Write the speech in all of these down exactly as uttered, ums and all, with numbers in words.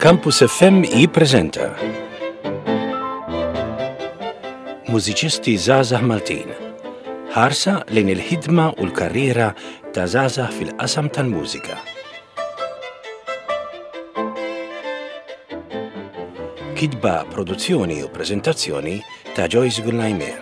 Campus F M jippreżenta Mużiċisti żgħażagħ Maltin. Ħarsa lejn il-ħidma u l-karriera ta' żgħażagħ fil-qasam tal-mużika. Kitba, produzzjoni u preżentazzjoni ta' Joyce Gulnajmer.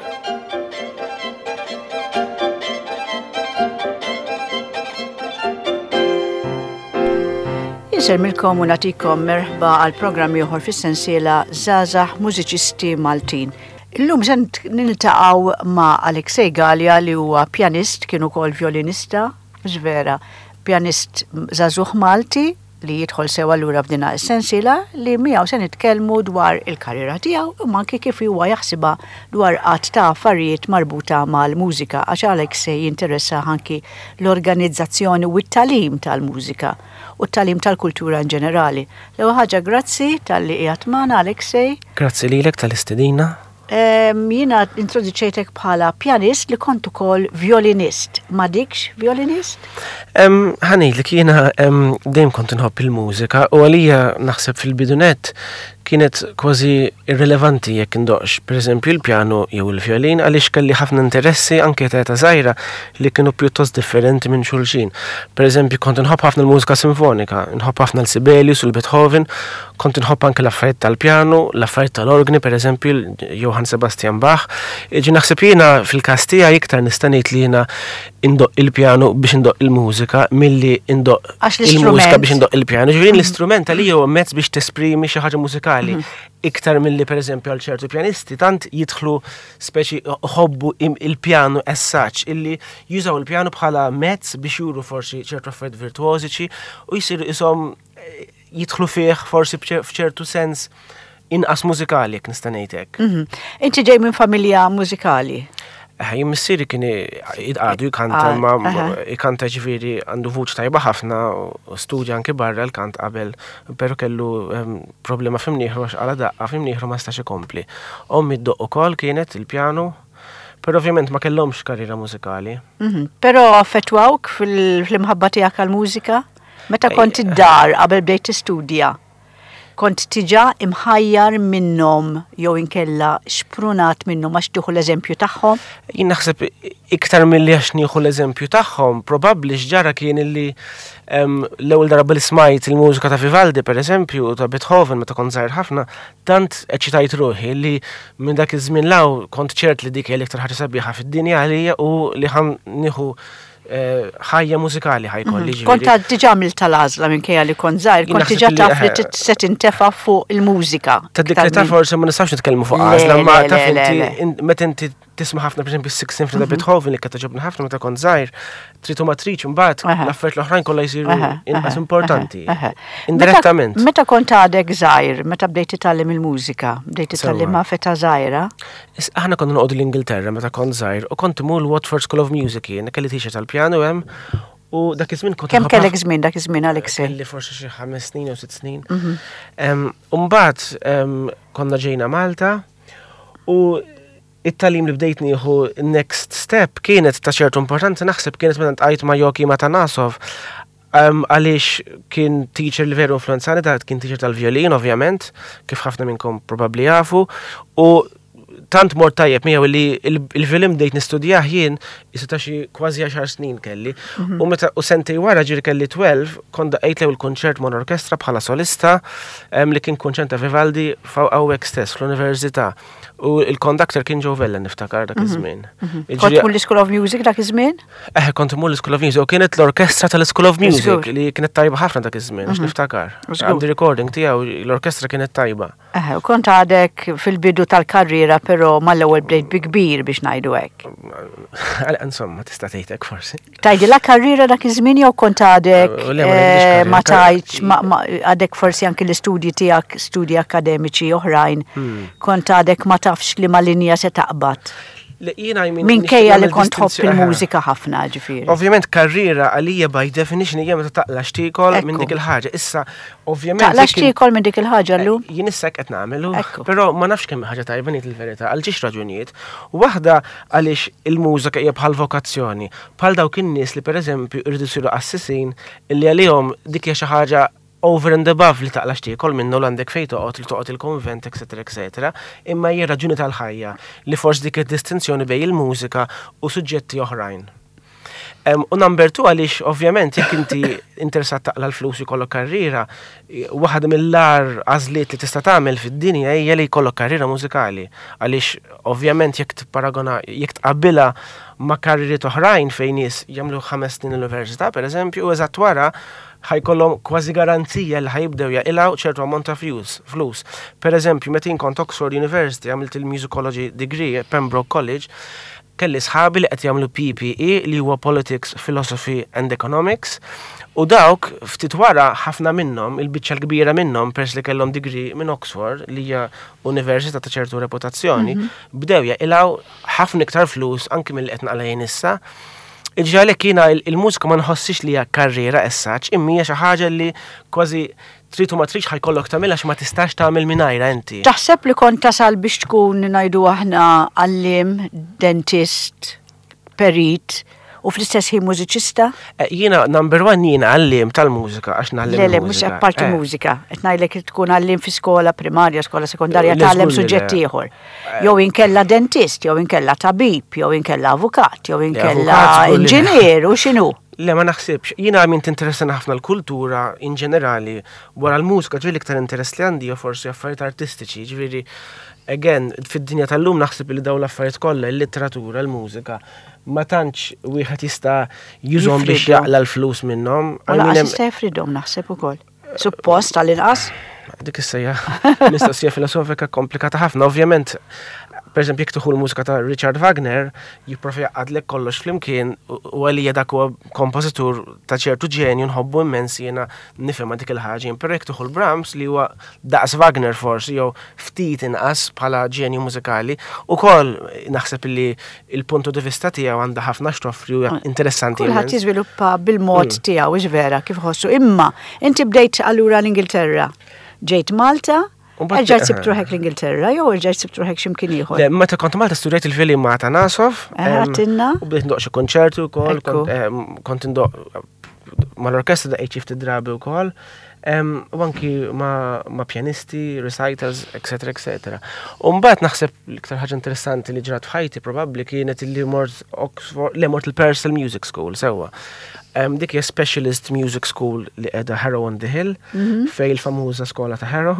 Insermilkom u nagħtikom merħba għal programm ieħor fis-sensiela Żgħażagħ Mużiċisti Maltin. Illum se niltaqgħu ma' Aleksej Galja li huwa pjanist, kien ukoll violinista, ġvera, pjanist żagħżugħ Malti li jidħol sewa lura f'dina s-sensiela li miegħu se nitkellmu dwar il-karriera tiegħu u anke kif huwa jaħsibha dwar qatt ta' affarijiet marbuta mal-mużika għax Aleksej jinteressa anki l-organizzazzjoni u t-tagħlim tal-mużika u t-tagħlim tal-kultura in ġenerali. L-ewwel ħaġa grazzi tal-li qiegħed magħna Aleksej. Grazzi lilek tal-istedina. Um, Jiena introduċejtek bħala pjanist li kont ukoll violinist. Ma dikx violinist? Um, ħanejlek jiena um, dejjem kont inħobb il-mużika u għalija naħseb fil-bidunet kienet kważi irrelevanti jekk indoqx, pereżempju il-pjano jew il-violin għaliex kelli ħafna interessi anke ta' żgħira li kienu pjuttost differenti minn xulxin. Pereżempju kont inħobb ħafna l-mużika sinfonika, inħobb ħafna l-Sibelius u l-Beethoven, kont inħobb anke l-affarijiet tal-pjano, l-affarijiet tal-organi, pereżempju Johann Sebastian Bach. Iġi naħseb jiena fil-każ tiegħi iktar nista' ngħid li jiena indoq il-pjano biex indoq il-mużika milli indoq il-mużika biex indoq il-pjano. Ġifieri l-istrument għalija huwa mezz biex tesprimi xi ħaġa mużikali. Iktar milli pereżempju għal ċertu pjanisti tant jidħlu speċi ħobbu il-pjano as such illi jużaw il-pjano bħala mezz biex juru forsi ċertu affarijiet virtuożiċi u jsiru ishom jidħlu fih forsi f'ċertu sens inqas mużikali jekk nista' ngħid hekk. Inti ġej minn familja mużikali? Jien missieri kien jitqagħdu jkanta ma jkanta ġifieri għandu vuċ tajba ħafna u studja anke barra l-kant qabel, però kellu problema f'imnieħru għax għala daqqa f'imnieħru ma stax ikompli. Ommi ddoq ukoll kienet il-pjano, però ovvjament ma kellhomx karriera mużikali. Però affettwawk fil-imħabba tiegħek għall-mużika? Meta kont id-dar qabel bdejt tistudja? Kont tiġa imħajjar minnhom jew inkella xprunat minnhom għax tieħu l-eżempju tagħhom? Jien naħseb iktar milli għax nieħu l-eżempju tagħhom, probabbli x'ġara kien illi l-ewwel darba li smajt il-mużika ta' Vivaldi pereżempju ta' Beethoven meta kont żgħir ħafna, tant eċitajt ruħi li minn dak iż-żmien law kont ċert li dik hija l-iktar ħaġa sabiħa fid-dinja għalija u li ħan nieħu ħajja mużikali ħajkolli ġifieri. Kont għad diġà għamilt tal-għażla minkejja li kont żgħir, kont diġà taf li se tintefa' fuq il-mużika. Ta' dik l-età forsi ma nistax nitkellmu fuq għażla, ma taf inti meta inti tisma' ħafna pereżempju s-Sixth Symphony ta' Beethoven li kienet tagħġobni ħafna meta kont żgħir, trid u ma tridx imbagħad l-affarijiet l-oħrajn kollha jsiru inqas importanti. Indirettament. Meta kont għadek żgħir, meta bdejt titgħallem il-mużika, bdejt titgħallimha feta żgħira? Aħna konna noqogħdu l-Ingilterra meta kont żgħir u kont imur l-Watford School of Music jien, kelli t-shirt tal-pjano hemm u dak iż-żmien kont kemm kellek żmien dak iż-żmien Aleksej? Kelli forsi xi ħames snin jew sitt snin. U mbagħad konna ġejna Malta u it-tagħlim li bdejt nieħu next step kienet ta' ċertu importanza naħseb kienet meta ntqajt ma' Joachim Atanasov għaliex kien teacher li veru influenzani, kien teacher tal-violin ovvjament, kif ħafna minnkom probabbli jafu, u tant mort tajjeb miegħu li il-violin bdejt nistudjah jien issa ta' xi kważi għaxar snin kelli. U meta u sentej wara ġieli kelli twelve kont daqgħet lew il-kunċert mon orkestra bħala solista li kien kunċert ta' Vivaldi hawnhekk stess fl-Università. U il-konduktor kien Joe Vellen niftakar dak iż-żmien. Kont mur l-School of Music dak iż-żmien? Eh, kont mur l-School of Music u kienet l-orkestra tal-School of Music li kienet tajba ħafna dak iż-żmien, għax niftakar. Għandi recording tiegħu l-orkestra kienet tajba. Eh, u kont għadek fil-bidu tal-karriera però mal-ewwel bdejt bi kbir biex ngħidu hekk. Insomma, tista' tgħidlek forsi. Tgħidilha karriera dak iż-żmien jew kont għadek ma tgħidx għadek forsi anke l-istudji tiegħek, studji akademiċi oħrajn, kont għadek ma tafx li ma linja se taqbad. Minkejja li kont tħobb il-mużika ħafna ġifieri. Ovvjament karriera għalija by definition hija meta taqla xtikol minn dik il-ħaġa. Issa ovvjament taqla xtikol minn dik il-ħaġa llum. Jien issa qed nagħmelu, però ma nafx kemm ħaġa tajba ngħid il-verità għal ġiex raġunijiet. Waħda għaliex il-mużika hija bħal vokazzjoni, bħal dawk in-nies li pereżempju jridu jsiru qassisin illi għalihom dik hija xi ħaġa over and above li taqla xtiekol minnu l-għandek fejn toqgħod li toqgħod il-konvent, et cetera, et cetera, imma hija raġuni tal-ħajja li forsi dik id-distinzjoni bejn il-mużika u suġġetti oħrajn. Um, u number two għalix, ovvjament, jekk inti interessat taqla l-flus jkollok karriera, waħda mill-ar għażliet li tista' tagħmel fid-dinja hija li jkollok karriera mużikali. Għaliex, ovvjament, jekk tipparagona, jekk tqabbilha ma' karrieriet oħrajn fejn nies jagħmlu ħames snin l-università, pereżempju, u eżatt wara ħajkollhom kważi garanzija li ħajibdew jaqilgħu ċertu ammont ta' flus. flus. Pereżempju, meta kont Oxford University għamilt il-Musicology degree Pembroke College, kelli sħabi li qed jagħmlu P P E li huwa Politics, Philosophy and Economics, u dawk ftit wara ħafna minnhom, il-biċċa l-kbira minnhom pers li kellhom degree minn Oxford li hija università ta' ċertu reputazzjoni, bdew jaqilgħu ħafna iktar flus anke mill qed naqlejn issa. Iġġalek jiena il-mużika ma nħossix li hija karriera essaċ, imma hija xi ħaġa li kważi tritu ma trix ħajkollok tagħmilha x'ma tistax tagħmel mingħajra inti. Taħseb li kont tasal biex tkun ngħidu aħna għallim, dentist, perit u fl-istess ħin mużiċista? Jiena number one jiena għallim tal-mużika għax nagħlem. Le, le, mhux apparti mużika. Qed ngħidlek li tkun għallim fi skola primarja, skola sekondarja tagħlem suġġett ieħor. Jew inkella dentist, jew inkella tabib, jew inkella avukat, jew inkella inġinier u x'inhu. Le, ma naħsibx. Jiena għamint interessani ħafna l-kultura in ġenerali, wara l-mużika ġieli iktar interess li għandi u forsi affarijiet artistiċi, ġifieri again, fid-dinja tal-lum naħseb li dawn l-affarijiet kollha, il-litteratura, l-mużika, ma tantx wieħed jista' jużhom biex jaqla l-flus minnhom. Wala jista' jfridhom naħseb ukoll. Suppost tal-inqas. Dik issejja mistoqsija filosofika komplikata ħafna, ovvjament. Per eżempju, jekk tuħu l-mużika ta' Richard Wagner, jipprofi jaqadlek kollox flimkien u għalija dak huwa kompożitur ta' ċertu ġenju nħobbu immens jiena nifhem dik il-ħaġa, però jekk tuħu l-Brahms li huwa daqs Wagner forsi jew ftit inqas bħala ġenju mużikali, ukoll naħseb li il-puntu di vista tiegħu għandha ħafna x'toffri u interessanti. Kulħadd jiżviluppa bil-mod tiegħu ġvera kif ħossu. Imma inti bdejt allura l-Ingilterra. Ġejt Malta, Erġajt sibtu ruħek l-Ingilterra, jew erġajt sibtu ruħek x'imkien ieħor? Le, meta kont Malta studjajt il-violin ma' Atanasov. Għatinna. U bdejt ndoq xi konċerti wkoll, kont indoq mal-orkestra daqgħet xi ftit drabi wkoll. U anki ma' pjanisti, recitals, et cetera, et cetera. U mbagħad naħseb l-iktar ħaġa interessanti li ġrat f'ħajti probabbli kienet li mort Oxford, li mort il-Purcell Music School sewwa. Um, dik hija Specialist Music School li qiegħda Harrow on the Hill, mm-hmm. fej il-famuża skola ta' Harrow.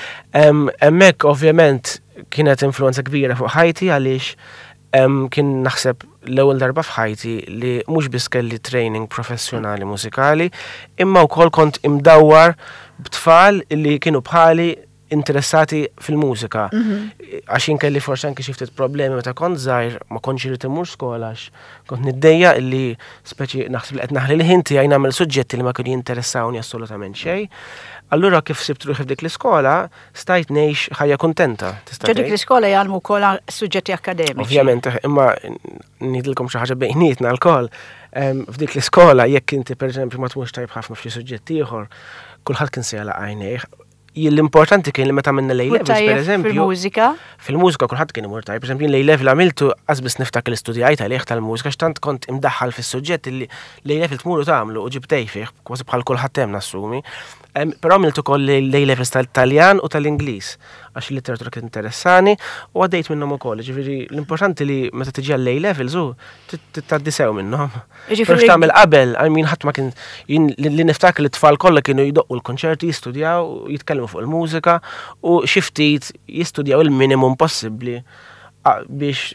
Hemmhekk um, ovvjament kienet influenza kbira fuq ħajti għaliex um, kien naħseb l-ewwel darba f'ħajti li mhux biss kelli training professjonali mużikali, imma wkoll kont imdawwar b'tfal li kienu bħali interessati fil-mużika. Għax inkelli forsi anke xi ftit problemi meta kont żgħir ma kontx irid imur skolax. Kont niddejja li speċi naħseb li qed naħli l-ħin tiegħi nagħmel suġġetti li ma kienu jinteressawni assolutament xejn. Allura kif sibt ruħi f'dik l-iskola, stajt ngħix ħajja kuntenta. Ġo dik l-iskola jgħalmu wkoll suġġetti akademiċi. Ovvjament, imma ngħidilkom xi ħaġa bejnietna l-koll. F'dik l-iskola jekk inti pereżempju ma tmux tajb ħafna f'xi suġġett ieħor, kulħadd kien se jagħlaq għajnejh. L-importanti kien li meta minna lej-levels, per eżempju. Fil-mużika? Fil-mużika kulħadd kien imur tajb. Per eżempju, lej-level għamiltu qasbis niftak l-istudjajt għalih tal-mużika x'tant kont imdaħħal fis-suġġett li lej-level tmuru tagħmlu u ġibtej fih, kważi bħal kulħadd hemm nassumi. Però għamiltu koll lej-levels tal-Taljan u tal-Ingliż għax il-literatura kien interessani u għaddejt minnhom ukoll. Ġifieri l-importanti li meta tiġi għal lej-levels hu titgħaddi sew minnhom. Però x'tagħmel qabel, I mean ħadd ma kien li niftakar li t-tfal kollha kienu jdoqqu l-konċerti, jistudjaw, jitkellmu fuq il-mużika u xi ftit jistudjaw il-minimum possibbli biex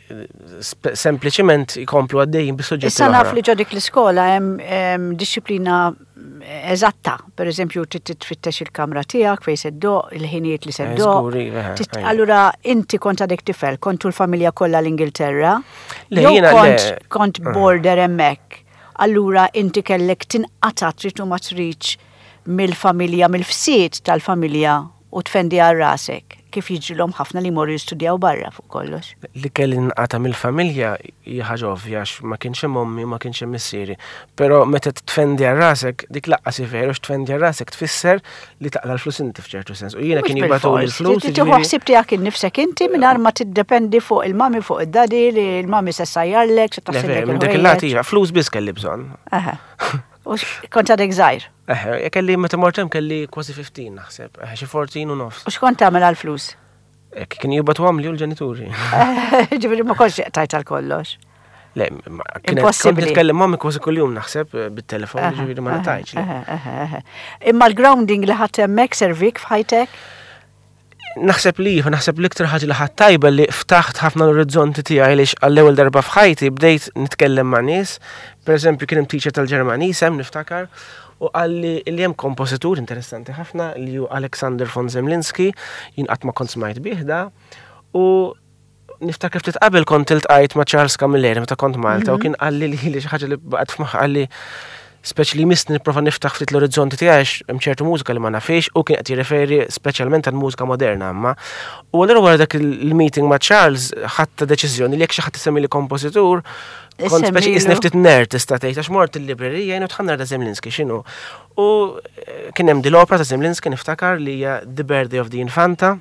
sempliċement jkomplu għaddejjin bis-suġġetti. Issa naf li ġo dik l-iskola hemm disciplina eżatta, per eżempju titfittex il-kamra tiegħek fejn seddoq, il-ħinijiet li seddoq. Allura inti kont għadek tifel, kontu l-familja kollha l-Ingilterra, jew kont border hemmhekk. Allura inti kellek tinqata' trid u ma tridx mill-familja, mill-fsiet tal-familja u tfendi għal rasek. Kif jiġilhom ħafna li jmorru jistudjaw barra fuq kollox. Li kelli nqata mill-familja hija ħaġa ovvja ma kienx hemm ommi, ma kienx hemm missieri. Però meta tfendi għal rasek, dik laqqas veru x'tfendi għal rasek tfisser li taqla l-flus inti f'ċertu sens. U jiena kien jibgħatu l-flus. Tieħu ħsieb tiegħek innifsek inti mingħajr ma tiddependi fuq il-mami fuq id-dadi li l-mami se sajjarlek se taħsibek. Dik il-lat hija flus biss kelli bżonn. Aha. U kont għadek żgħir. Eh, kelli meta mortem kelli kważi fifteen naħseb, eh, xi fourteen u nofs. U x'kont tagħmel għall-flus? Kien jibgħatu għamli u l-ġenituri. Ġifieri ma kontx tajt għal kollox. Le, kienet kont nitkellem mommi kważi kuljum naħseb bit-telefon, ġifieri ma ngħidx. Imma l-grounding li ħadd hemmhekk servik f'ħajtek? Naħseb li, naħseb l-iktar ħaġa li ħadd tajba li ftaħt ħafna l-orizzonti tiegħi għaliex għall-ewwel darba f'ħajti bdejt nitkellem ma' nies, pereżempju kien hemm teacher tal-Ġermaniż hemm niftakar, u għalli li hemm kompożitur interessanti ħafna li hu Alexander von Zemlinski, jien qatt ma kont smajt bieħda, u niftakar ftit qabel kont iltqajt ma' Charles Camilleri meta kont Malta u kien qalli li xi ħaġa li baqgħet f'moħħ qalli speċi li misni nipprova niftaħ ftit l-orizzonti tiegħi hemm ċertu mużika li ma nafix u kien qed jirreferi speċjalment għal mużika moderna imma. U allura wara dak il-meeting ma' Charles ħadd deċiżjoni li jekk xi ħadd isemmi li kompożitur kont speċi isni ftit nerd tista' tgħid għax mort il-librerija jien tħannar ta' Zemlinski x'inhu. U kien hemm din l-opera ta' Zemlinski niftakar li hija The Birthday of the Infanta.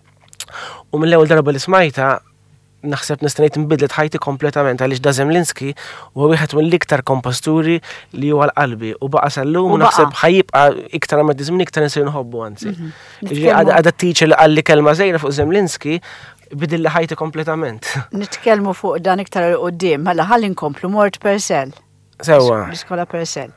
U mill-ewwel darba li smajta naħseb nistanejt nbidlet ħajti kompletament għaliex da Zemlinski huwa wieħed mill-iktar komposturi li huwa l-qalbi u baqa' sallum u naħseb ħajibqa' iktar ma żmien iktar insir nħobbu anzi. Għadha teacher li qalli kelma żejra fuq Zemlinski bidilli ħajti kompletament. Nitkellmu fuq dan iktar il qudiem mela ħalli nkomplu mort Persell. Sewwa. L-iskola Persell.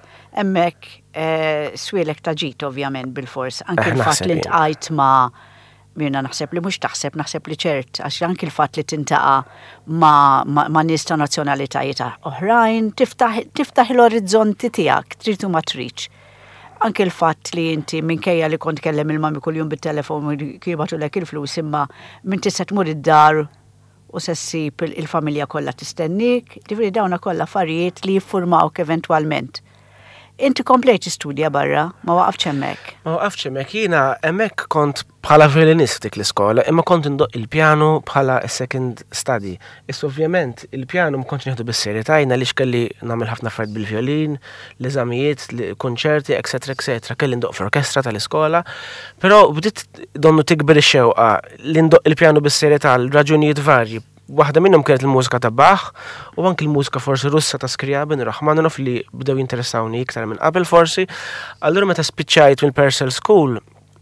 Hemmhekk swielek ta' ġid ovvjament bil-fors anke l-fatt li ntqajt ma' Mirna naħseb li mhux taħseb, naħseb li ċert, għax anki l-fatt li tintaqa' ma' ma' nies ta' nazzjonalitajiet oħrajn, tiftaħ l-orizzonti tiegħek, trid u ma tridx. Anke l-fatt li inti minkejja li kont kellem il-mami kuljum bit-telefon u jibgħatulek il-flus imma minn tista' tmur id-dar u se ssib il-familja kollha tistennik, tifri dawna kollha affarijiet li jiffurmawk eventwalment. Inti komplejt studja barra, ma waqafx hemmhekk. Ma waqafx hemmhekk, jiena hemmhekk kont bħala violinist dik l-iskola, imma kont indoq il-pjanu bħala second study. Issa ovvjament il-pjanu ma kontx nieħdu bis-serjetà jiena għaliex kelli nagħmel ħafna affarijiet bil-violin, l-eżamijiet, konċerti, eċetera, eċetera, kelli ndoq fl-orkestra tal-iskola, però bdiet donnu tikber ix-xewqa li ndoq il-pjanu bis-serjetà l-raġunijiet varji. Waħda minnhom kienet il-mużika ta' Bach u anke l-mużika forsi Russa ta' Skriabin u Rachmaninoff li bdew jinteressawni iktar minn qabel forsi. Allura meta spiċċajt mill-Purcell School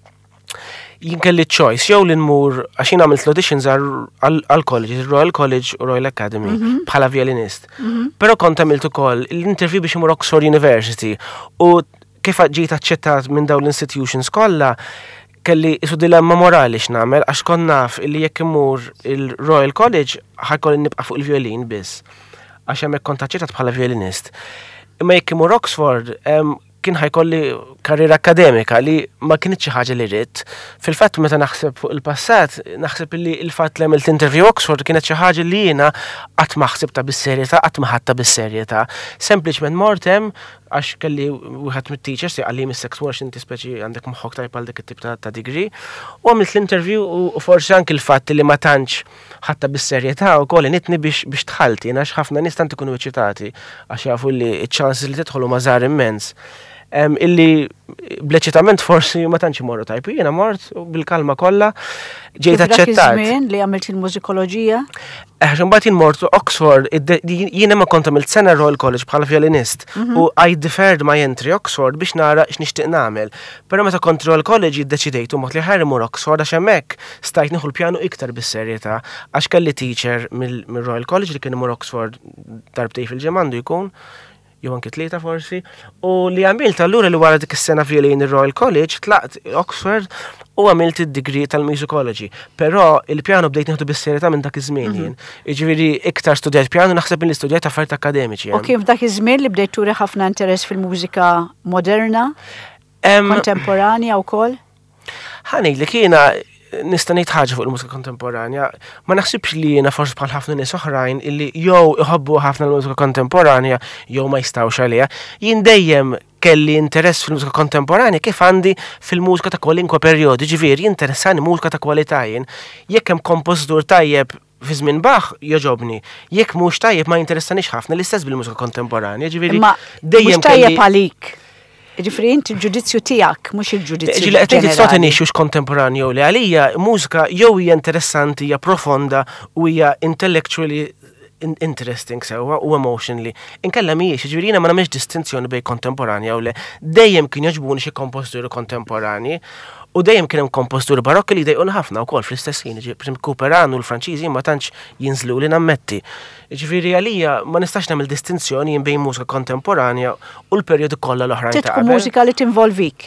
jien kelli choice jew li nmur għax jien għamilt auditions għall-college, Royal College u Royal Academy bħala violinist. Però kont għamilt ukoll l-interview biex imur Oxford University u kif ġiet aċċettat minn dawn l-institutions kollha kelli isu dilemma morali x'nagħmel għax kont naf illi jekk imur il-Royal College ħajkolli nibqa' fuq il-violin biss għax hemmhekk kont aċċettat bħala violinist. Imma jekk imur Oxford kien ħajkolli karriera akademika li ma kienitx xi ħaġa li rrid. Fil-fatt meta naħseb fuq il-passat, naħseb li l-fatt li għamilt interview Oxford kienet xi ħaġa li jiena qatt ma ħsibta bis-serjetà, qatt ma ħadta bis-serjetà. Sempliċement mort hemm għax kelli wieħed mit-teachers li għalli mis-sex work inti speċi għandek moħħok tajb għal dik it-tip ta' degree. U għamilt l-interview u forsi anke l-fatt li ma tantx ħatta bis-serjetà wkoll initni biex biex tħalti għax ħafna nies tant ikunu eċitati għax jafu li ċ-chances li tidħol huma żgħar immens. Um, illi bleċitament forsi ma tantx imorru tajb. Jiena mort bil-kalma kollha ġejt aċċettat. Żmien li għamilt il-mużikoloġija? Eh, imbagħad jien mort Oxford, jiena ma kont għamilt sena Royal College bħala violinist u I deferred my entry Oxford biex nara x'nixtieq nagħmel. Però meta kont Royal College iddeċidejt u mod li ħar imur Oxford għax hemmhekk stajt nieħu l-pjanu iktar bis-serjetà għax kelli teacher mill-Royal College li kien imur Oxford darbtej fil-ġemandu jkun jew anke tlieta forsi, u li għamilt allura li wara dik is-sena violin ir-Royal College tlaqt Oxford u għamilt id-degree tal-musicology. Però il-pjano bdejt nieħdu bis-serjetà minn dak iż-żmien jien. Jiġifieri iktar studjajt pjano naħseb li studjajt affarijiet akademiċi. U kif dak iż-żmien li bdejt turi ħafna interess fil-mużika moderna, kontemporanja wkoll? Ħanejlek jiena nista' ngħid ħaġa fuq il-mużika kontemporanja, ma naħsibx li jiena forsi bħal ħafna nies oħrajn illi jew iħobbu ħafna l-mużika kontemporanja jew ma jistgħux għaliha. Jien dejjem kelli interess fil-mużika kontemporanja kif għandi fil-mużika ta' kwalinkwa perjodi, ġifieri interessani mużika ta' kwalità jien. Jekk hemm kompożitur tajjeb fi żmien Bach joġobni, jekk mhux tajjeb ma jinteressanix ħafna l-istess bil-mużika kontemporanja, ġifieri dejjem mhux tajjeb għalik. Ġifri inti il-ġudizzju tiegħek mhux il-ġudizzju. Ġili qed tistgħu xux kontemporanju li għalija mużika jew hija interessanti, hija profonda u hija intellectually interesting sewa u emotionally. Inkella mhijiex, ġifieri jiena ma nagħmilx distinzjoni bejn kontemporanja u le. Dejjem kien jogħġbuni xi komposturi kontemporanji u dejjem kien hemm komposturi barokki li jdejquna ħafna wkoll fl-istess ħin. Pereżempju Couperin u l-Franċiżi ma tantx jinżlu li nammetti. Ġifieri għalija ma nistax nagħmel distinzjoni bejn mużika kontemporanja u l-perjodu kollha l-oħrajn ta' tkun mużika li tinvolvik.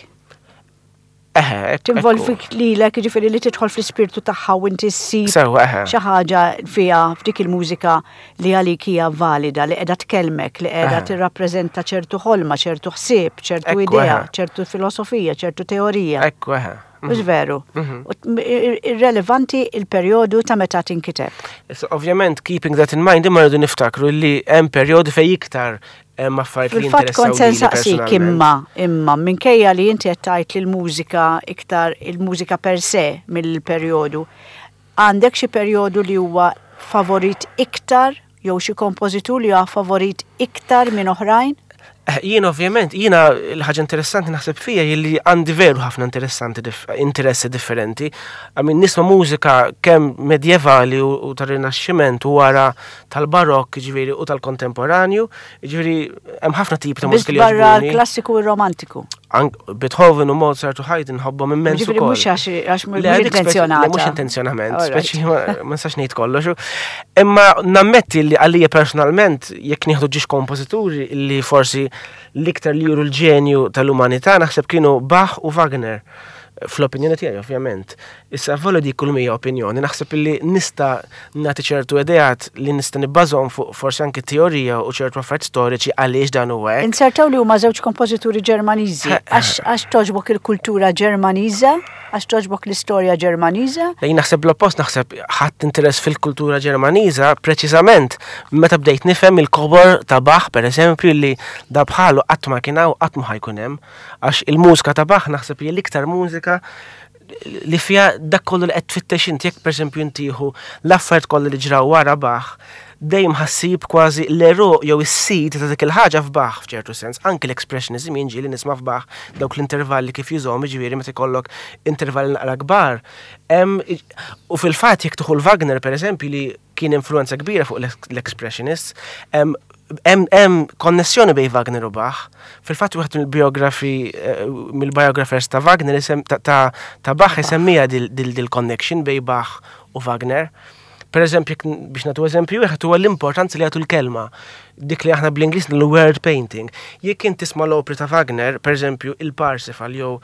Eħe, tinvolvik lilek, ġifieri li tidħol fl-ispirtu tagħha u inti ssib Sewa, eħe. xi ħaġa fiha f'dik il-mużika li għalik hija valida, li qiegħda tkellmek, li qiegħda Eħe. tirrappreżenta ċertu ħolma, ċertu ħsieb, ċertu Ekku, idea, eħe. ċertu filosofija, ċertu teorija. Ekku, eħe. Mhux veru. U t- ir- Irrelevanti il-perjodu ta' meta tinkiteb. So, ovvjament, keeping that in mind, imma rridu niftakru li hemm perjodi fejn iktar hemm affarijiet li Fil-fatt kont se jinteressaw lili nsaqsik imma, imma minkejja li inti qed tgħid li l-mużika iktar il-mużika per se mill-perjodu, għandek xi perjodu li huwa favorit iktar jew xi kompożitur li huwa favorit iktar minn oħrajn? Eh, Jien ovvjament, jiena l-ħaġa interessanti naħseb fija li għandi veru ħafna interessanti dif- interessi differenti. Għamin nisma mużika kemm medjevali u, u tal-Rinaxximent u wara tal-Barokk ġifieri u tal-Kontemporanju, ġifieri hemm ħafna tipi ta' Biss mużika li barra jogħġbuni. l-klassiku u r-romantiku. Ank Beethoven u Mozart u Haydn ħobbhom immens Ġifieri ukoll. mhux għax għax mhux Le, dik speċi- intenzjonata. le, Mhux intenzjonament, All right. speċi ma- ma nistax ngħid kollox. Imma nammetti li għalija personalment jekk nieħdu ġiex kompożituri li forsi l-iktar li juru l-ġenju tal-umanità naħseb kienu Bach u Wagner. Fl-opinjoni tiegħi ovvjament. Issa volli dik kull mija opinjoni, naħseb li nista' nagħti ċertu ideat li nista' nibbażhom fuq forsi anke teorija u ċertu affarijiet storiċi għaliex dan huwa hekk. Insertaw li huma żewġ kompożituri Ġermaniżi. Għax għax toġbok il-kultura Ġermaniża, għax toġbok l-istorja Ġermaniża. Lejn naħseb l-oppost naħseb ħadd interess fil-kultura Ġermaniża preċiżament meta bdejt nifhem il-kobor ta' Bach pereżempju li da bħalu qatt ma kien hawn qatt ma ħajkun hemm għax il-mużika ta' Bach naħseb hija l-iktar mużika li fija dak kollu li qed tfittex inti jekk pereżempju intieħu l-affarijiet kollu li ġraw wara Bach dejjem ħassib kważi l-eru jew is-sid ta' dik il-ħaġa f'Bach f'ċertu sens. Anke l-expressionism jinġi li nisma' f'Bach dawk l-intervalli kif jużhom jiġifieri meta jkollok intervalli naqra kbar. Hemm u fil-fatt jekk tuħu l-Wagner pereżempju li kien influenza kbira fuq l-expressionists, hemm hemm hemm konnessjoni bejn Wagner u Bach. Fil-fatt wieħed mill-biografi mill-biographers ta' Wagner isem ta' ta' ta' Bach isemmija dil dil connection bejn Bach u Wagner. Per eżempju, biex nagħtu eżempju wieħed huwa l-importanza li jagħtu l-kelma. Dik li aħna bl-Ingliż nagħmlu word painting. Jekk inti tisma' l-opri ta' Wagner, per eżempju il-Parsifal jew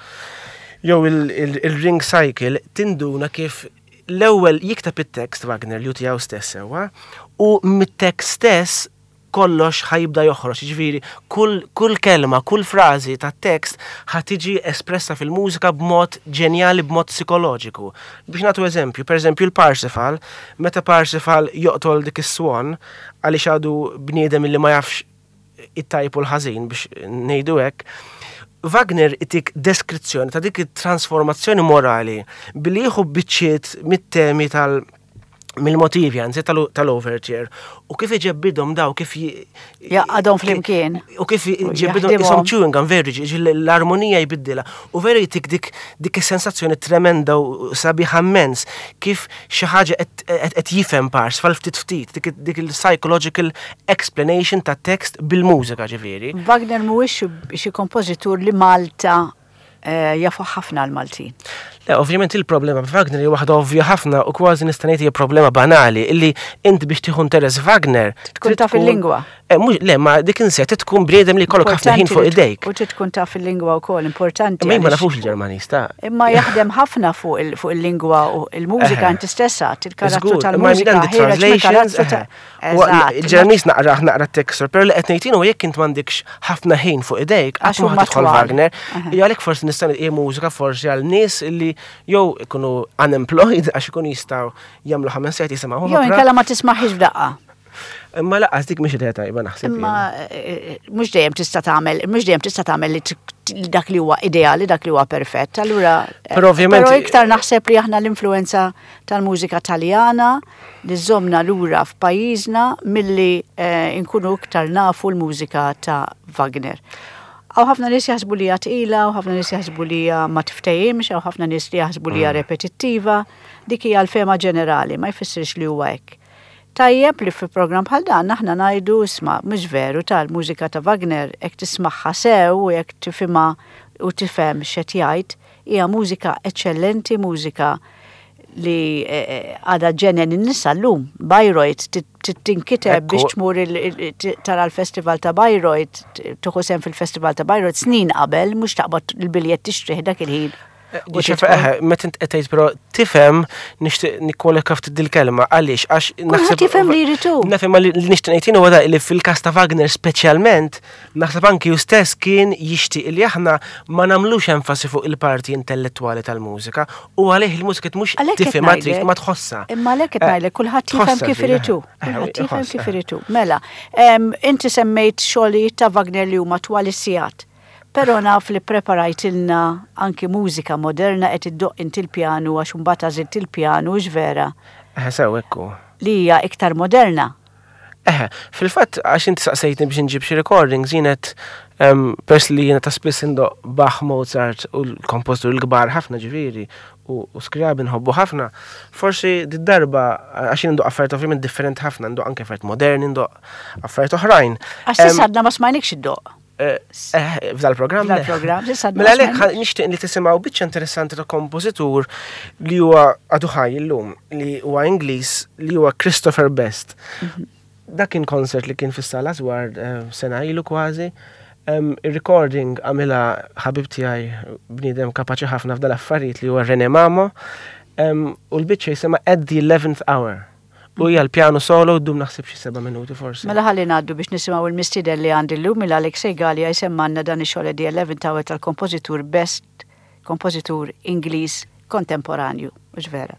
jew il-Ring Cycle, tinduna kif l-ewwel jiktab it-tekst Wagner li hu tiegħu stess sewwa u mit-tekst stess kollox ħajibda joħroġ, ġifieri kull kull kelma, kull frażi tat-tekst ħad tiġi espressa fil-mużika b'mod ġenjali, b'mod psikoloġiku. Biex nagħtu eżempju, pereżempju il-Parsifal, meta Parsifal joqtol dik is-swan għaliex għadu bniedem li ma jafx it-tajb u l-ħażin biex ngħidu hekk, Wagner itik deskrizzjoni ta' dik it-transformazzjoni morali billi jieħu biċċiet mit-temi tal- mill-motivi għanzi tal-overture u kif iġebbidhom daw kif Jaqadhom flimkien. u kif iġebbidhom isom chewing gum veru l-armonija jbiddilha u veru jtik dik dik is-sensazzjoni tremenda u sabiħa immens kif xi ħaġa qed jifhem pars fal ftit ftit dik il-psychological explanation tat-text bil-mużika ġifieri. Wagner mhuwiex xi kompożitur li Malta jafu ħafna l-Maltin. Le, ovvjament il-problema b'Wagner hija waħda ovvja ħafna u kważi nista' ngħid hija problema banali illi inti biex tieħu interess Wagner Tkun taf il-lingwa. Eh, mhux le, ma dik insejt tkun bniedem li jkollok ħafna ħin fuq idejk. U tkun taf il-lingwa wkoll importanti. Ma ma għaliex- nafux il-Ġermanista. Imma jaħdem ħafna fuq il- fuq il-lingwa u il-mużika Eħe. inti stessa, il-karattru Żgur, imma tal-mużika għandi ħireġ translations, mill-karattru ta' eħe. Wa- Eżatt. Il-Ġermanis naqra naqra t-tekst, però li qed ngħidin huwa jekk int m'għandekx ħafna ħin fuq idejk, Għax qatt ma huma tidħol twal. Wagner, Eħe. hija għalhekk forsi nista' nilqi mużika forsi għal nies illi jew ikunu unemployed għax ikunu jistgħu jagħmlu ħames sigħat jisimgħu Jew inkella ma tismaħiex f'daqqa. Imma laqqas dik mhix idea tajba naħseb. Imma mhux dejjem tista' tagħmel, mhux dejjem tista' tagħmel li t- dak li huwa ideali, dak li huwa perfett. Allura Però ovvjament- però iktar naħseb li aħna l-influenza tal-mużika Taljana li żommna lura f'pajjiżna milli eh, nkunu iktar nafu l-mużika ta' Wagner. Għaw ħafna nis jaħsbu li tqila, u ħafna nis jaħsbu li ma tiftajimx, għaw ħafna nis li jaħsbu li repetittiva, dik hija l-fema ġenerali, ma jfissirx li huwa hekk. Tajjeb li fi program bħal dan aħna ngħidu isma' mhux veru tal-mużika ta' Wagner hekk tismaħħa sew u jekk tifhimha u tifhem x'qed jgħid hija mużika eċċellenti, mużika li għada ġenen in-nisa llum. Bayreuth tinkiteb biex tmur tara l-festival ta' Bayreuth, tieħu sehem fil-festival ta' Bayreuth snin qabel mhux taqbad il-biljett tixtrih dak il-ħin. Meta int qed però tifhem nixtieq nikkwalifika ftit il-kelma għaliex għax naħseb tifhem li jridu. Nafhem li nixtieq ngħid huwa li fil-każ ta' Wagner speċjalment naħseb anki hu stess kien jixtieq li aħna ma nagħmlux enfasi fuq il-parti intellettwali tal-mużika u għalih il-mużika mhux tifhem ma tħossha. Imma għalhekk qed ngħidlek kulħadd jifhem kif iridu. Kulħadd jifhem kif iridu. Mela, inti semmejt xogħlijiet ta' Wagner li huma twal is-sigħat. Pero naf li preparajt ilna anki mużika moderna qed iddoq inti l-pjanu għax imbagħad għażilt il-pjanu x'vera. Eħe sew ekku. Li hija iktar moderna. Eħe, fil-fatt għax inti saqsejtni biex inġib xi recordings jienet pers li jiena ta' spiss indoq Bach, Mozart u l-kompożitur l-kbar ħafna ġifieri u Scriabin nħobbu ħafna. Forsi d-darba għax jien indoq affarijiet ovvjament differenti ħafna, indoq anke affarijiet moderni, indoq affarijiet oħrajn. Għax issa għadna ma smajnikx iddoq. F'dal-programm. F'dal-programm, Mela għalhekk nixtieq li tisimgħu biċċa interessanti ta' kompożitur li huwa għadu ħaj illum li huwa Ingliż li huwa Christopher Best. Dak kien konsert li kien fis-Sala Żwar sena ilu kważi. Ir-recording għamilha ħabib tiegħi bniedem kapaċi ħafna f'dal affarijiet li huwa René Mamo u l-biċċa jisimha At the eleventh Hour. U hija l-pjano solo ddum naħseb xi seba' minuti forsi. Mela ħalli ngħaddu biex nisimgħu il-mistiedel li għandi llum mill Alexej Gallia jsemmanna dan ix-xogħol di eleventh Hour tal-kompożitur Best, kompożitur Ingliż kontemporanju, mhux vera.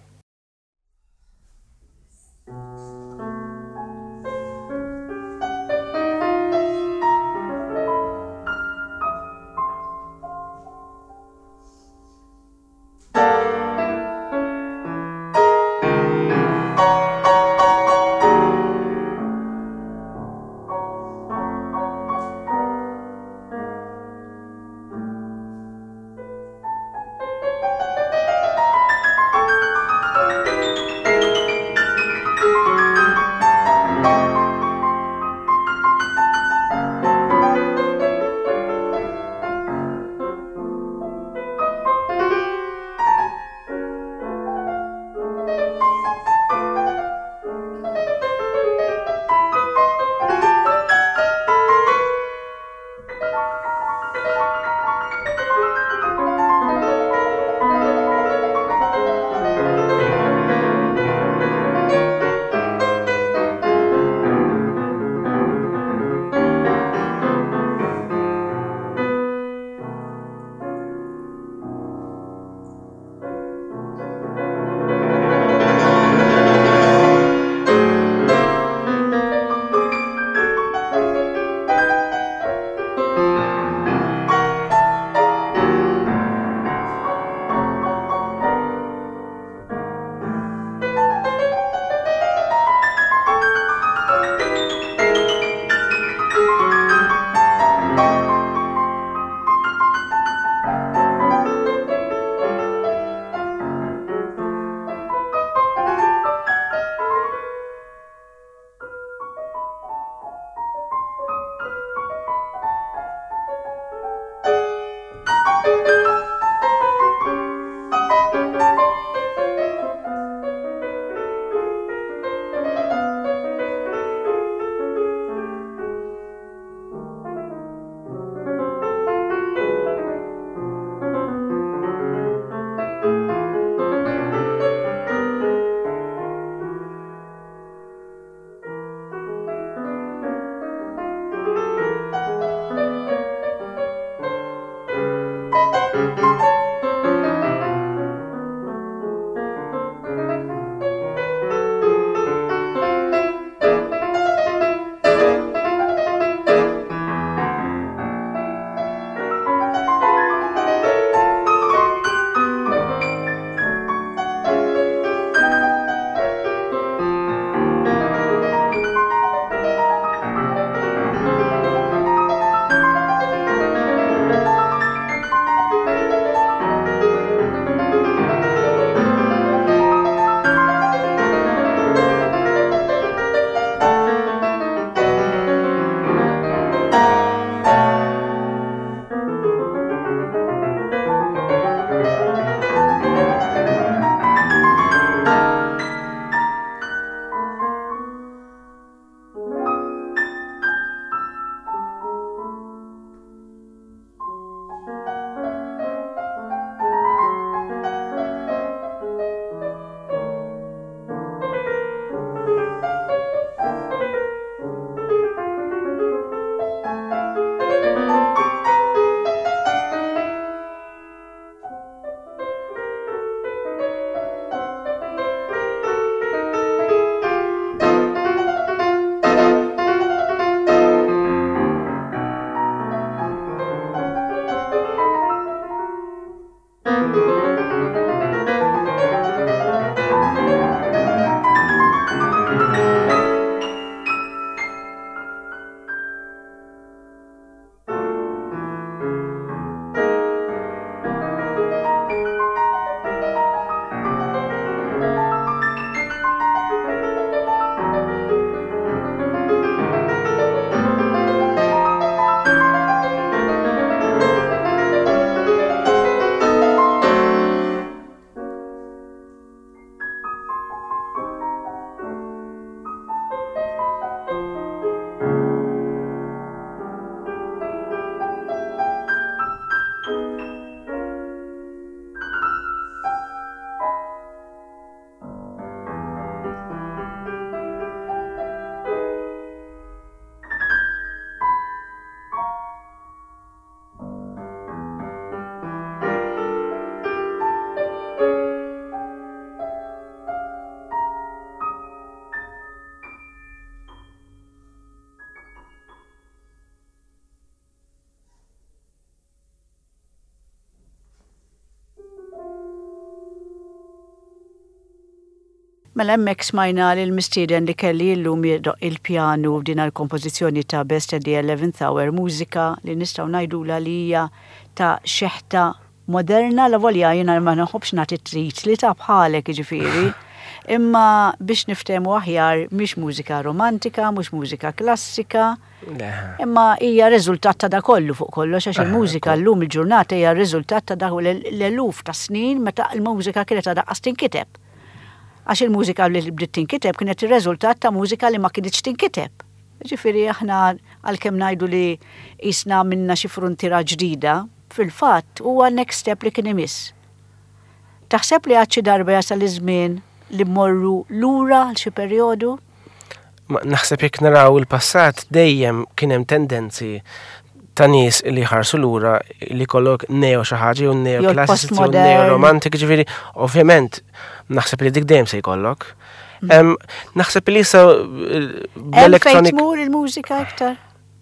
Mela hemmhekk smajna lil mistieden li kelli llum jiddoq il-pjanu f'din il-kompożizzjoni ta' Best at the eleventh Hour, mużika li nistgħu ngħidula li hija ta' xeħta moderna la volja jiena ma naħobx nagħti trit li ta' bħalek jiġifieri. Imma biex niftehmu aħjar mhix mużika romantika, mhux mużika klassika. Imma hija riżultat ta' da kollu fuq kollox għax il-mużika llum il-ġurnata hija riżultat ta' dak l-eluf ta' snin meta l-mużika kienet għadaqqas tinkiteb. Għax il-mużika li bdiet tinkiteb kienet ir-riżultat ta' mużika li ma kienitx tinkiteb. Ġifieri aħna għalkemm ngħidu li qisna minna xi frontiera ġdida, fil-fatt huwa next step li kien imiss. Taħseb li għad xi darba jasal iż-żmien li mmorru lura għal xi perjodu? Naħseb jekk naraw il-passat dejjem kien hemm tendenzi ta' nies li ħarsu lura li kollok neo xi ħaġa jew neo klassik jew neo romantik, ġifieri ovvjament naħseb li dik dejjem se jkollok. Naħseb li sa l-electronic tmur il-mużika iktar?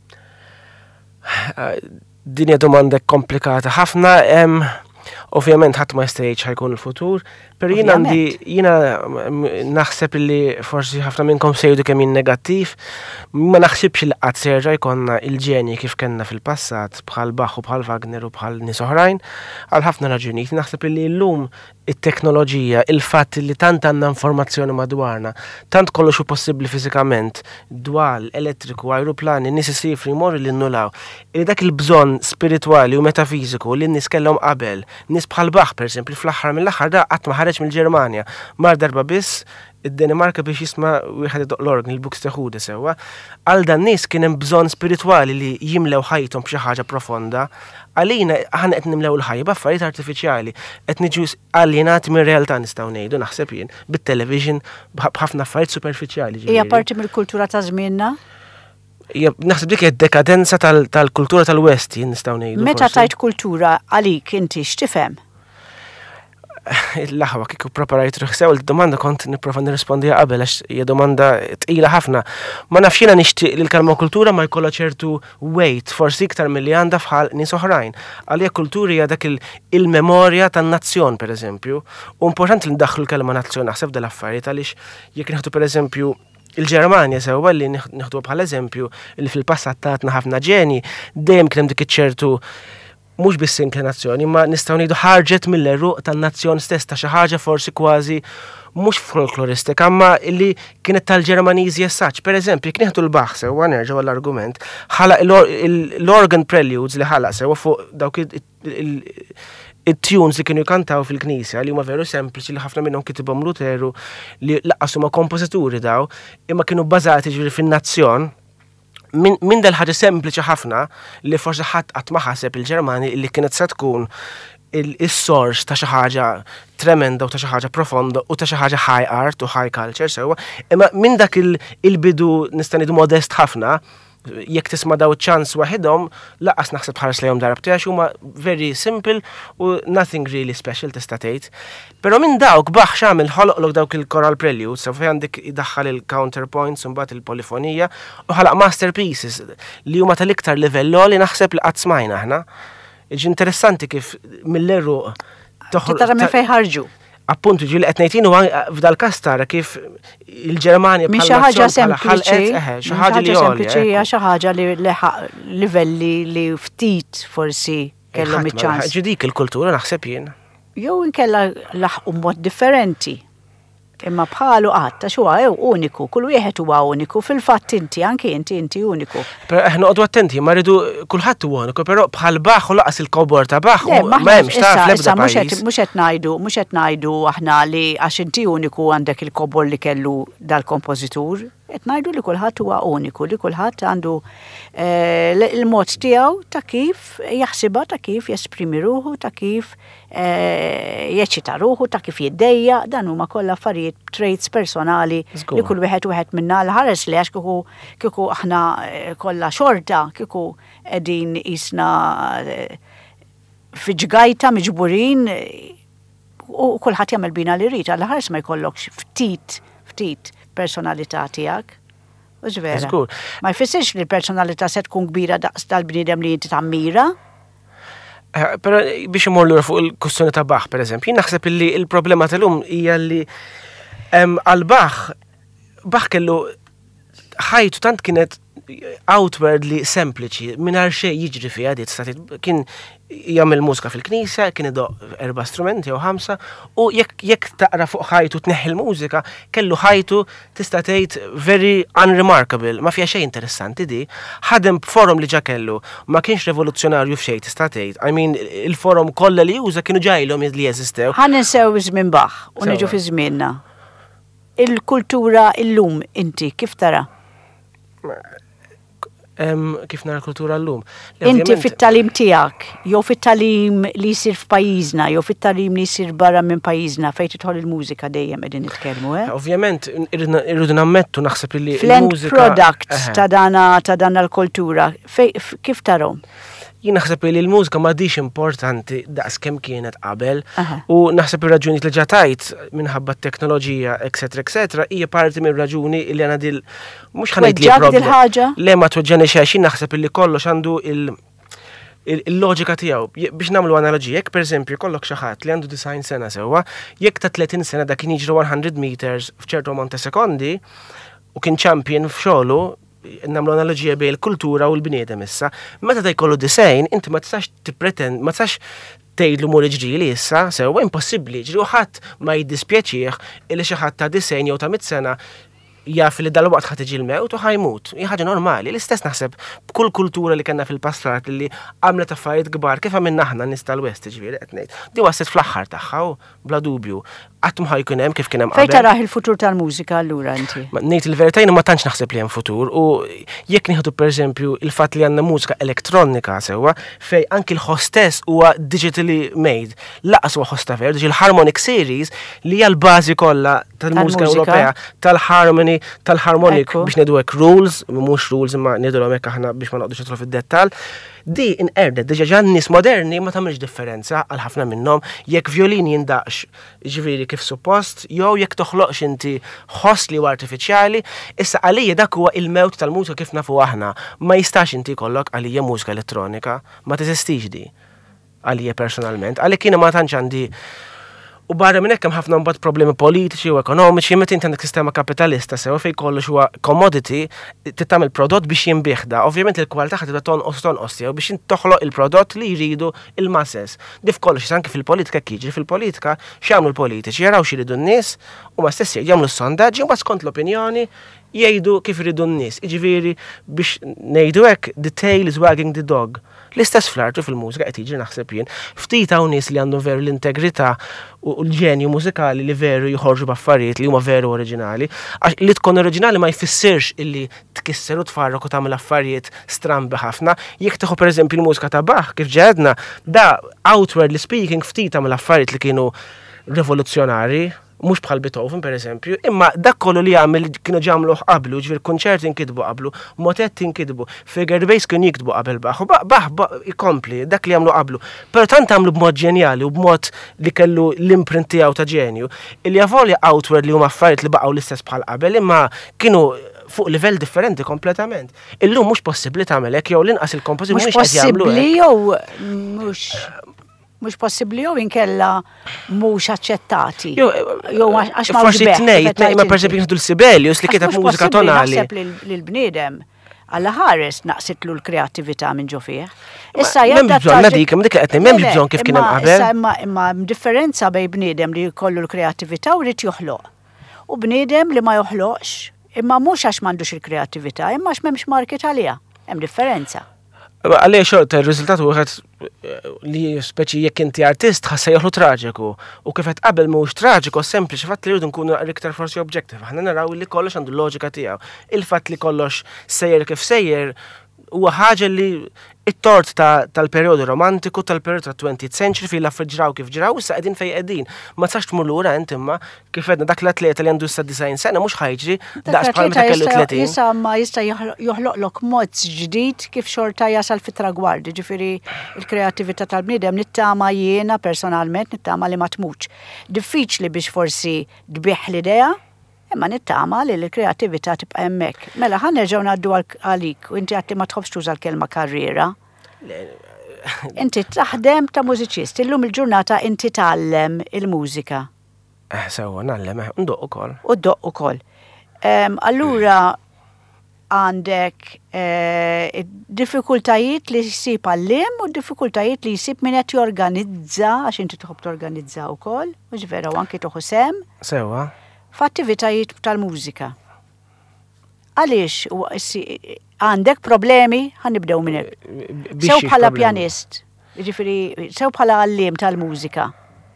Din hija domanda komplikata ħafna. Ovvjament ħadd ma jista' jgħid ħajkun il-futur, però jiena għandi jiena naħseb li forsi ħafna minnkom sejdu kemm jien negattiv, ma naħsibx li qatt serġa' jkollna il-ġenji kif kellna fil-passat bħal Bach u bħal Wagner u bħal nies oħrajn għal ħafna raġunijiet. Naħseb li llum it-teknoloġija, il-fatt li tant għandna informazzjoni madwarna, tant kollox hu possibbli fiżikament, dwar elettriku, ajruplani, nies isifri jmorru li nnulaw. Li dak il-bżonn spiritwali u metafiżiku li n-nies kellhom qabel, nies bħal Bach pereżempju fl-aħħar mill-aħħar da qatt ma ħareġ mill-Ġermanja. Mar darba biss id-Danimarka biex jisma' wieħed idoq l-organ il-Buxtehude sewwa. Għal dan nies kien hemm bżonn spiritwali li jimlew ħajthom b'xi ħaġa profonda. Għalina aħna qed nimlew il-ħajja b'affarijiet artifiċjali, qed niġu aljenati mir-realtà nistgħu ngħidu naħseb jien bit-television b'ħafna affarijiet superfiċjali. Hija parti mill-kultura ta' żmienna? Naħseb dik id-dekadenza tal-kultura tal-West jien nistgħu ngħidu. Meta tajt kultura għalik inti x'tifhem? Il-laħwa kieku preparajt ruħsew il-domanda kont nipprova nirrispondiha qabel għax hija domanda tqila ħafna. Ma nafx jiena nixtieq li l-kelma kultura ma jkollha ċertu weight forsi iktar milli għandha fħal nies oħrajn. Għalija kulturi hija dak il-memorja tan-nazzjon pereżempju, u importanti li ndaħħlu l-kelma nazzjon naħseb dal-affarijiet għaliex jekk nieħdu pereżempju il-Ġermanja sewwa li nieħdu bħal eżempju li fil-passat tatna ħafna ġeni dejjem kien hemm dik iċ-ċertu mhux biss inklinazzjoni, ma nistgħu ngħidu ħarġet mill-eruq tan-nazzjon stess ta' xi ħaġa forsi kważi mhux folkloristika, imma li kienet tal-Ġermaniżi essaċ. Pereżempju, jekk nieħdu l-Bach sewwa nerġgħu għall-argument, ħalaq l-organ preludes li ħalaq sewwa fuq dawk it-tunes li kienu jkantaw fil-Knisja li huma veru sempliċi li ħafna minnhom kitibhom Luteru li laqqas huma kompożituri daw, imma kienu bbażati ġifieri fin-nazzjon. Min dal-ħaġa sempliċi ħafna li forsi ħadd qatt ma ħaseb il-Ġermani li kienet se tkun il-sors ta' xi ħaġa tremenda u ta' xi ħaġa profonda u ta' xi ħaġa high art u high culture sewwa, imma minn dak il-bidu nista' ngħidu modest ħafna, jekk tisma' daw iċ-ċans waħedhom laqas naħseb ħares lejhom darbtej għax huma very simple u nothing really special tista' tgħid. Però minn dawk Bach x'għamel ħoloqlok dawk il-choral preludes, sa fejn għandek idaħħal il-counterpoints u mbagħad il-polifonija u ħalaq masterpieces li huma tal-iktar livell li naħseb li qatt smajna aħna. Iġi interessanti kif mill-eruq toħroġ. Tara minn fejn ħarġu. Appuntu ġili qed ngħidinu f'dal każ tara kif il-Ġermanja bħal xi ħaġa sempliċi, xi ħaġa li sempliċi hija xi ħaġa li livelli li ftit forsi kellhom iċ-ċans. Ġi dik il-kultura naħseb jien. Jew inkella laħqu mod differenti. Imma bħalu qatta xi huwa uniku, kull wieħed huwa uniku, fil-fatt inti anke inti inti uniku. Però aħna noqgħdu attenti, ma rridu kulħadd huwa uniku, però bħal Bach u laqas il-kobor ta' Bach ma hemmx taf l-ebda pajjiż. Mhux qed ngħidu, mhux qed ngħidu aħna li għax inti uniku għandek il-kobor li kellu dal-kompożitur, qed ngħidu li kulħadd huwa uniku, li kulħadd għandu il-mod tiegħu ta' kif jaħsibha, ta' kif jesprimi ruħu, ta' kif jeċita ruħu, ta' kif jiddejja, dan huma kollha affarijiet traits personali li kull wieħed wieħed minna l-ħares li għax kieku kieku aħna kollha xorta, kieku qegħdin qisna fi ġgajta miġburin u kulħadd jagħmel bina li jrid, għall-ħares ma jkollokx ftit ftit personalità tiegħek. U ġvera. Ma jfissirx li l-personalità se tkun kbira daqs tal-bniedem li inti tammira. Però biex imorru fuq il-kwistjoni ta' Bach, pereżempju, jien naħseb li l-problema tal-lum hija li Għal-Bach, Bach kellu ħajtu tant kienet outwardly sempliċi, minar xej jiġri fija dit statit, kien jagħmel mużika fil-knisja, kien idoq erba' strumenti jew ħamsa, u jekk jekk taqra fuq ħajtu tneħħi l-mużika, kellu ħajtu tista' tgħid very unremarkable, ma fiha xejn interessanti di, ħadem forum li ġa kellu, ma kienx revoluzzjonarju f'xejn tista' tgħid. I mean, il-forum kollha li juża kienu ġajlhom li jeżistew. Ħa ninsew żmien Bach u niġu fi żmienna. Il-kultura illum inti kif tara? Um, kif nara kultura l-lum. Inti fit-talim tijak, jew fit-talim li jisir f'pajjiżna, jew fit-talim li jisir barra minn pajjiżna fejn tidħol il-mużika dejjem qegħdin nitkellmu, eh? Ovvjament, irridu nammettu naħseb li l-mużika products ta' dana ta' dana l-kultura, kif tarhom? Jien naħseb li l-mużika m'għadix importanti daqs kemm kienet qabel u naħseb ir-raġuni li ġatajt minħabba t-teknoloġija, et cetera, et cetera, hija parti minn raġuni li għana dil mhux ħanejt li problema. Le ma tweġġani xejn naħseb li kollox għandu il-loġika tiegħu. Biex nagħmlu analoġija, jekk pereżempju kollok xi ħadd li għandu design sena sewwa, jekk ta' tletin sena dak kien jiġri one hundred meters f'ċertu amont ta' sekondi u kien champion f'xogħlu, namlu analoġija bej il-kultura u l-bniedem issa, meta ta' jkollu design, inti ma tistax tipretend, ma tistax tgħidlu mur ġrili issa, sewa impossibbli, ġri ħadd ma jiddispjaċih illi xi ħadd ta' design jew ta' mit sena jaf li dal-waqt ħat iġi l-mewt u ħajmut. Hija ħaġa normali. L-istess naħseb b'kull kultura li kellna fil-passat li għamlet affarijiet kbar kif għamilna aħna nies tal-West ġifieri qed ngħid. Di waslet fl-aħħar tagħha bla dubju. Qatt ma ħajkun hemm kif kien hemm qabel. Fejn taraħ il-futur tal-mużika allura inti? Ngħid il-verità jiena ma tantx naħseb li hemm futur u jekk nieħdu pereżempju il-fatt li għandna mużika elettronika sewwa fejn anki l-hostess huwa digitally made. Laqas huwa hosta veru, il-Harmonic Series li hija l-bażi kollha tal-mużika Ewropea, tal-harmony, tal-harmonic biex ngħidu hekk rules, mhux rules imma ngħidulhom hekk aħna biex ma noqgħodux nidħlu fid-dettall. Di inqerdet diġà ġan nies moderni ma tagħmilx differenza għal ħafna minnhom jekk violin jindaqx ġifieri kif suppost jew jekk toħloqx inti ħoss li huwa artifiċjali, issa għalija dak huwa il-mewt tal-mużika kif nafu aħna. Ma jistax inti jkollok għalija mużika elettronika, ma teżistix di. Għalija personalment, għalhekk jiena ma tantx għandi. U barra minn hekk hemm ħafna mbagħad problemi politiċi u ekonomiċi, meta inti għandek sistema kapitalista sew fejn kollox huwa commodity, titagħmel prodott biex jinbieħda. Ovvjament il-kwalità ħad tibqa' tonqos tonqos tiegħu biex toħloq il-prodott li jridu il-masses. Dif kollox anke fil-politika jiġri fil-politika x'jagħmlu l-politiċi jaraw x'iridu n-nies u ma stess jagħmlu s-sondaġġi u mbagħad skont l-opinjoni jgħidu kif iridu n-nies. Jiġifieri biex ngħidu hekk the tail is wagging the dog. L-istess fl-artu fil-mużika qed jiġri naħseb jien. Ftit hawn nies li għandhom veru l-integrità u l-ġenju mużikali li veru joħorġu b'affarijiet li huma veru oriġinali. Għax li tkun oriġinali ma jfissirx illi tkisser u tfarrok u tagħmel affarijiet strambi ħafna. Jekk tieħu pereżempju l-mużika ta' Bach kif ġedna, da outwardly speaking ftit tagħmel affarijiet li kienu rivoluzzjonari. Mhux bħal Beethoven pereżempju, imma dak kollu li jagħmel kienu ġamlu qablu, ġifier konċerti nkitbu qablu, motetti nkitbu, figure bass kienu jiktbu qabel Bach, u Bach ikompli dak li jagħmlu qablu. Però tant għamlu b'mod ġenjali u b'mod li kellu l-imprint tiegħu ta' ġenju. Illi avolja outward li huma affarijiet li baqgħu l-istess bħal qabel, imma kienu fuq livell differenti kompletament. Illum mhux possibbli tagħmel hekk jew l-inqas il-kompożitur mhux qed jagħmlu hekk. Mhux possibbli jew mhux Mhux possibbli jew inkella mhux aċċettati. Jew għax ma forsi tnejn, ma pereżempju jieħdu l-Sibelius li kienet mużika tonali. Naħseb lill-bniedem alla ħares naqsitlu l-kreattività minn ġo fih. Issa jabda bżonn dik hemm dik qed m'hemm bżonn kif kien hemm qabel. Issa imma imma differenza bejn bniedem li jkollu l-kreattività u rid joħloq. U bniedem li ma joħloqx imma mhux għax m'għandux il-kreattività, imma għax m'hemmx market għaliha. Hemm differenza. Għalli xorta, il-rizultat u għed li speċi jekk inti artist ħassa joħlu traġiku u kifet qabel mhux traġiku sempliċi fatt li rridu nkunu iktar forsi objective. Aħna naraw li kollox għandu loġika tiegħu. Il-fatt li kollox sejjer kif sejjer huwa ħaġa li it-tort tal-perjodu romantiku, tal-perjodu tat-twentieth century fi l-affarijiet ġraw kif ġraw, issa qegħdin fejn qegħdin. Ma tistax tmur lura int imma kif qedna dak l-atleta li għandu issa design sena mhux ħajġri daqs bħal meta kellu tletin. Issa ma jista' joħloqlok mod ġdid kif xorta jasal fit-tragward. Ġifieri il-kreattività tal-bniedem nittama jiena personalment nittama li ma tmutx. Diffiċli biex forsi tbieħ l-idea, imma nittama li l-kreativita tibqa' hemmhekk. Mela ħa nerġgħu ngħaddu għalik u inti għatti ma tħobbx tuża l-kelma karriera. Inti taħdem ta' mużiċist, illum il-ġurnata inti tgħallem il-mużika. Eh, sewa, nallem, ndoq ukoll. U doq ukoll. Allura għandek diffikultajiet li jsib għallim u diffikultajiet li jsib min qed jorganizza għax inti tħobb torganizza wkoll, mhux vera u anke toħu sem. Sewa. F'attivitajiet tal-mużika. Għaliex għandek problemi, ħanibdew minn hekk. Sew bħala pjanist, jiġifieri sew bħala għallim tal-mużika.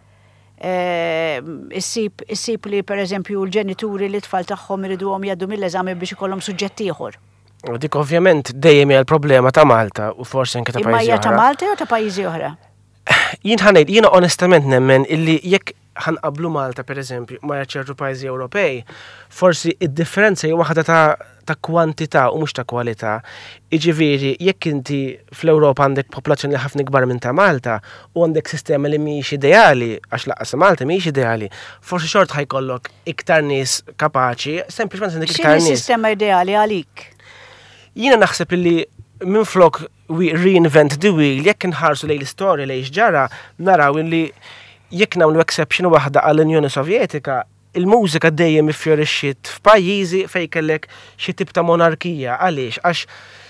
Issib li per eżempju l-ġenituri li tfal tagħhom iridhom jgħaddu mill-eżami biex ikollhom suġġett ieħor. Dik ovvjament dejjem hija l-problema ta' Malta u forsi anke ta' pajjiżi oħra. Imma hija ta' Malta jew ta' pajjiżi oħra? Jien ħanejd, jiena onestament nemmen illi jekk ħanqablu Malta pereżempju ma' ċertu pajjiżi Ewropej, forsi id-differenza hija waħda ta' ta' kwantità u mhux ta' kwalità. Jiġifieri jekk inti fl-Ewropa għandek popolazzjoni ħafna kbar minn ta' Malta u għandek sistema li mhijiex ideali għax laqqas Malta mhijiex ideali, forsi xort ħajkollok iktar nies kapaċi, sempliċement għandek iktar nies. X'inhi sistema ideali għalik? Jiena naħseb illi minflok reinvent the wheel, jekk inħarsu lejn l-istorja lejn x'ġara, naraw illi jekk nagħmlu exception waħda għall-Unjoni Sovjetika, il-mużika dejjem iffjorixxiet f'pajjiżi fejn kellek xi tip ta' monarkija. Għaliex? Għax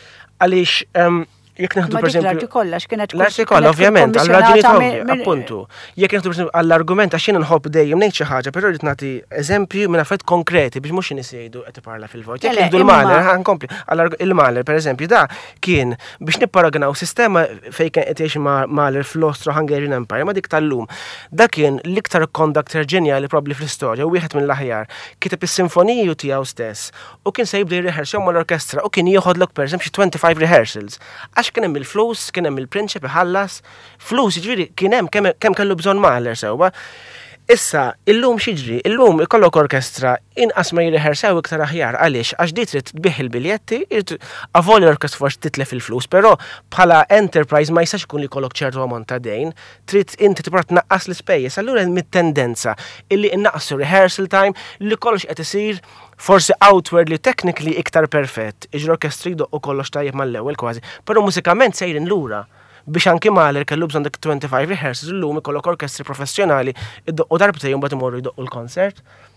għaliex jekk neħdu pereżempju. L-arti kollha x'kienet l-arti kollha ovvjament għal raġunijiet ovvji, appuntu. Jekk neħdu pereżempju għall-argument għax jiena nħobb dejjem ngħid xi ħaġa, però rrid nagħti eżempju minn affarijiet konkreti biex mhux nies jgħidu qed iparla fil-vojt. Jekk neħdu l-Mahler, ħankompli. Il-Mahler pereżempju da kien biex nipparagnaw sistema fejn kien qed jgħix Mahler fl-Austro-Hungarian Empire ma dik tal-lum. Da kien l-iktar conductor ġenjali probabbli fl-istorja u wieħed mill-aħjar. Kiteb is-sinfoniji tiegħu stess u kien se jibda jirrehearsja mal-orkestra u kien jieħodlok pereżempju xi twenty-five rehearsals. Għax kien hemm il-flus, kien hemm il-prinċip iħallas, flus jiġifieri kien hemm kemm kellu bżonn Mahler sewwa. Issa, illum xiġri, illum ikollok orkestra inqas ma jirrehersew iktar aħjar għaliex għax di trid tbieħ il-biljetti, avoli l-orkestra forsi titlef il-flus, però bħala enterprise ma jistax ikun li jkollok ċertu ammont ta' dejn, trid inti tibgħat tnaqqas l-ispejjeż. Allura hemm it-tendenza illi innaqsu rehearsal time li kollox qed isir forsi outwardly technically iktar perfett. Iġi l-orkestri jdoqqu kollox tajjeb mal-ewwel kważi, però mużikament sejrin lura. Biex anki Mahler kellu bżonn dik twenty-five rehearsals illum ikollok orkestri professjonali iddoqqu darbtejn mbagħad imorru jdoqqu l-konsert.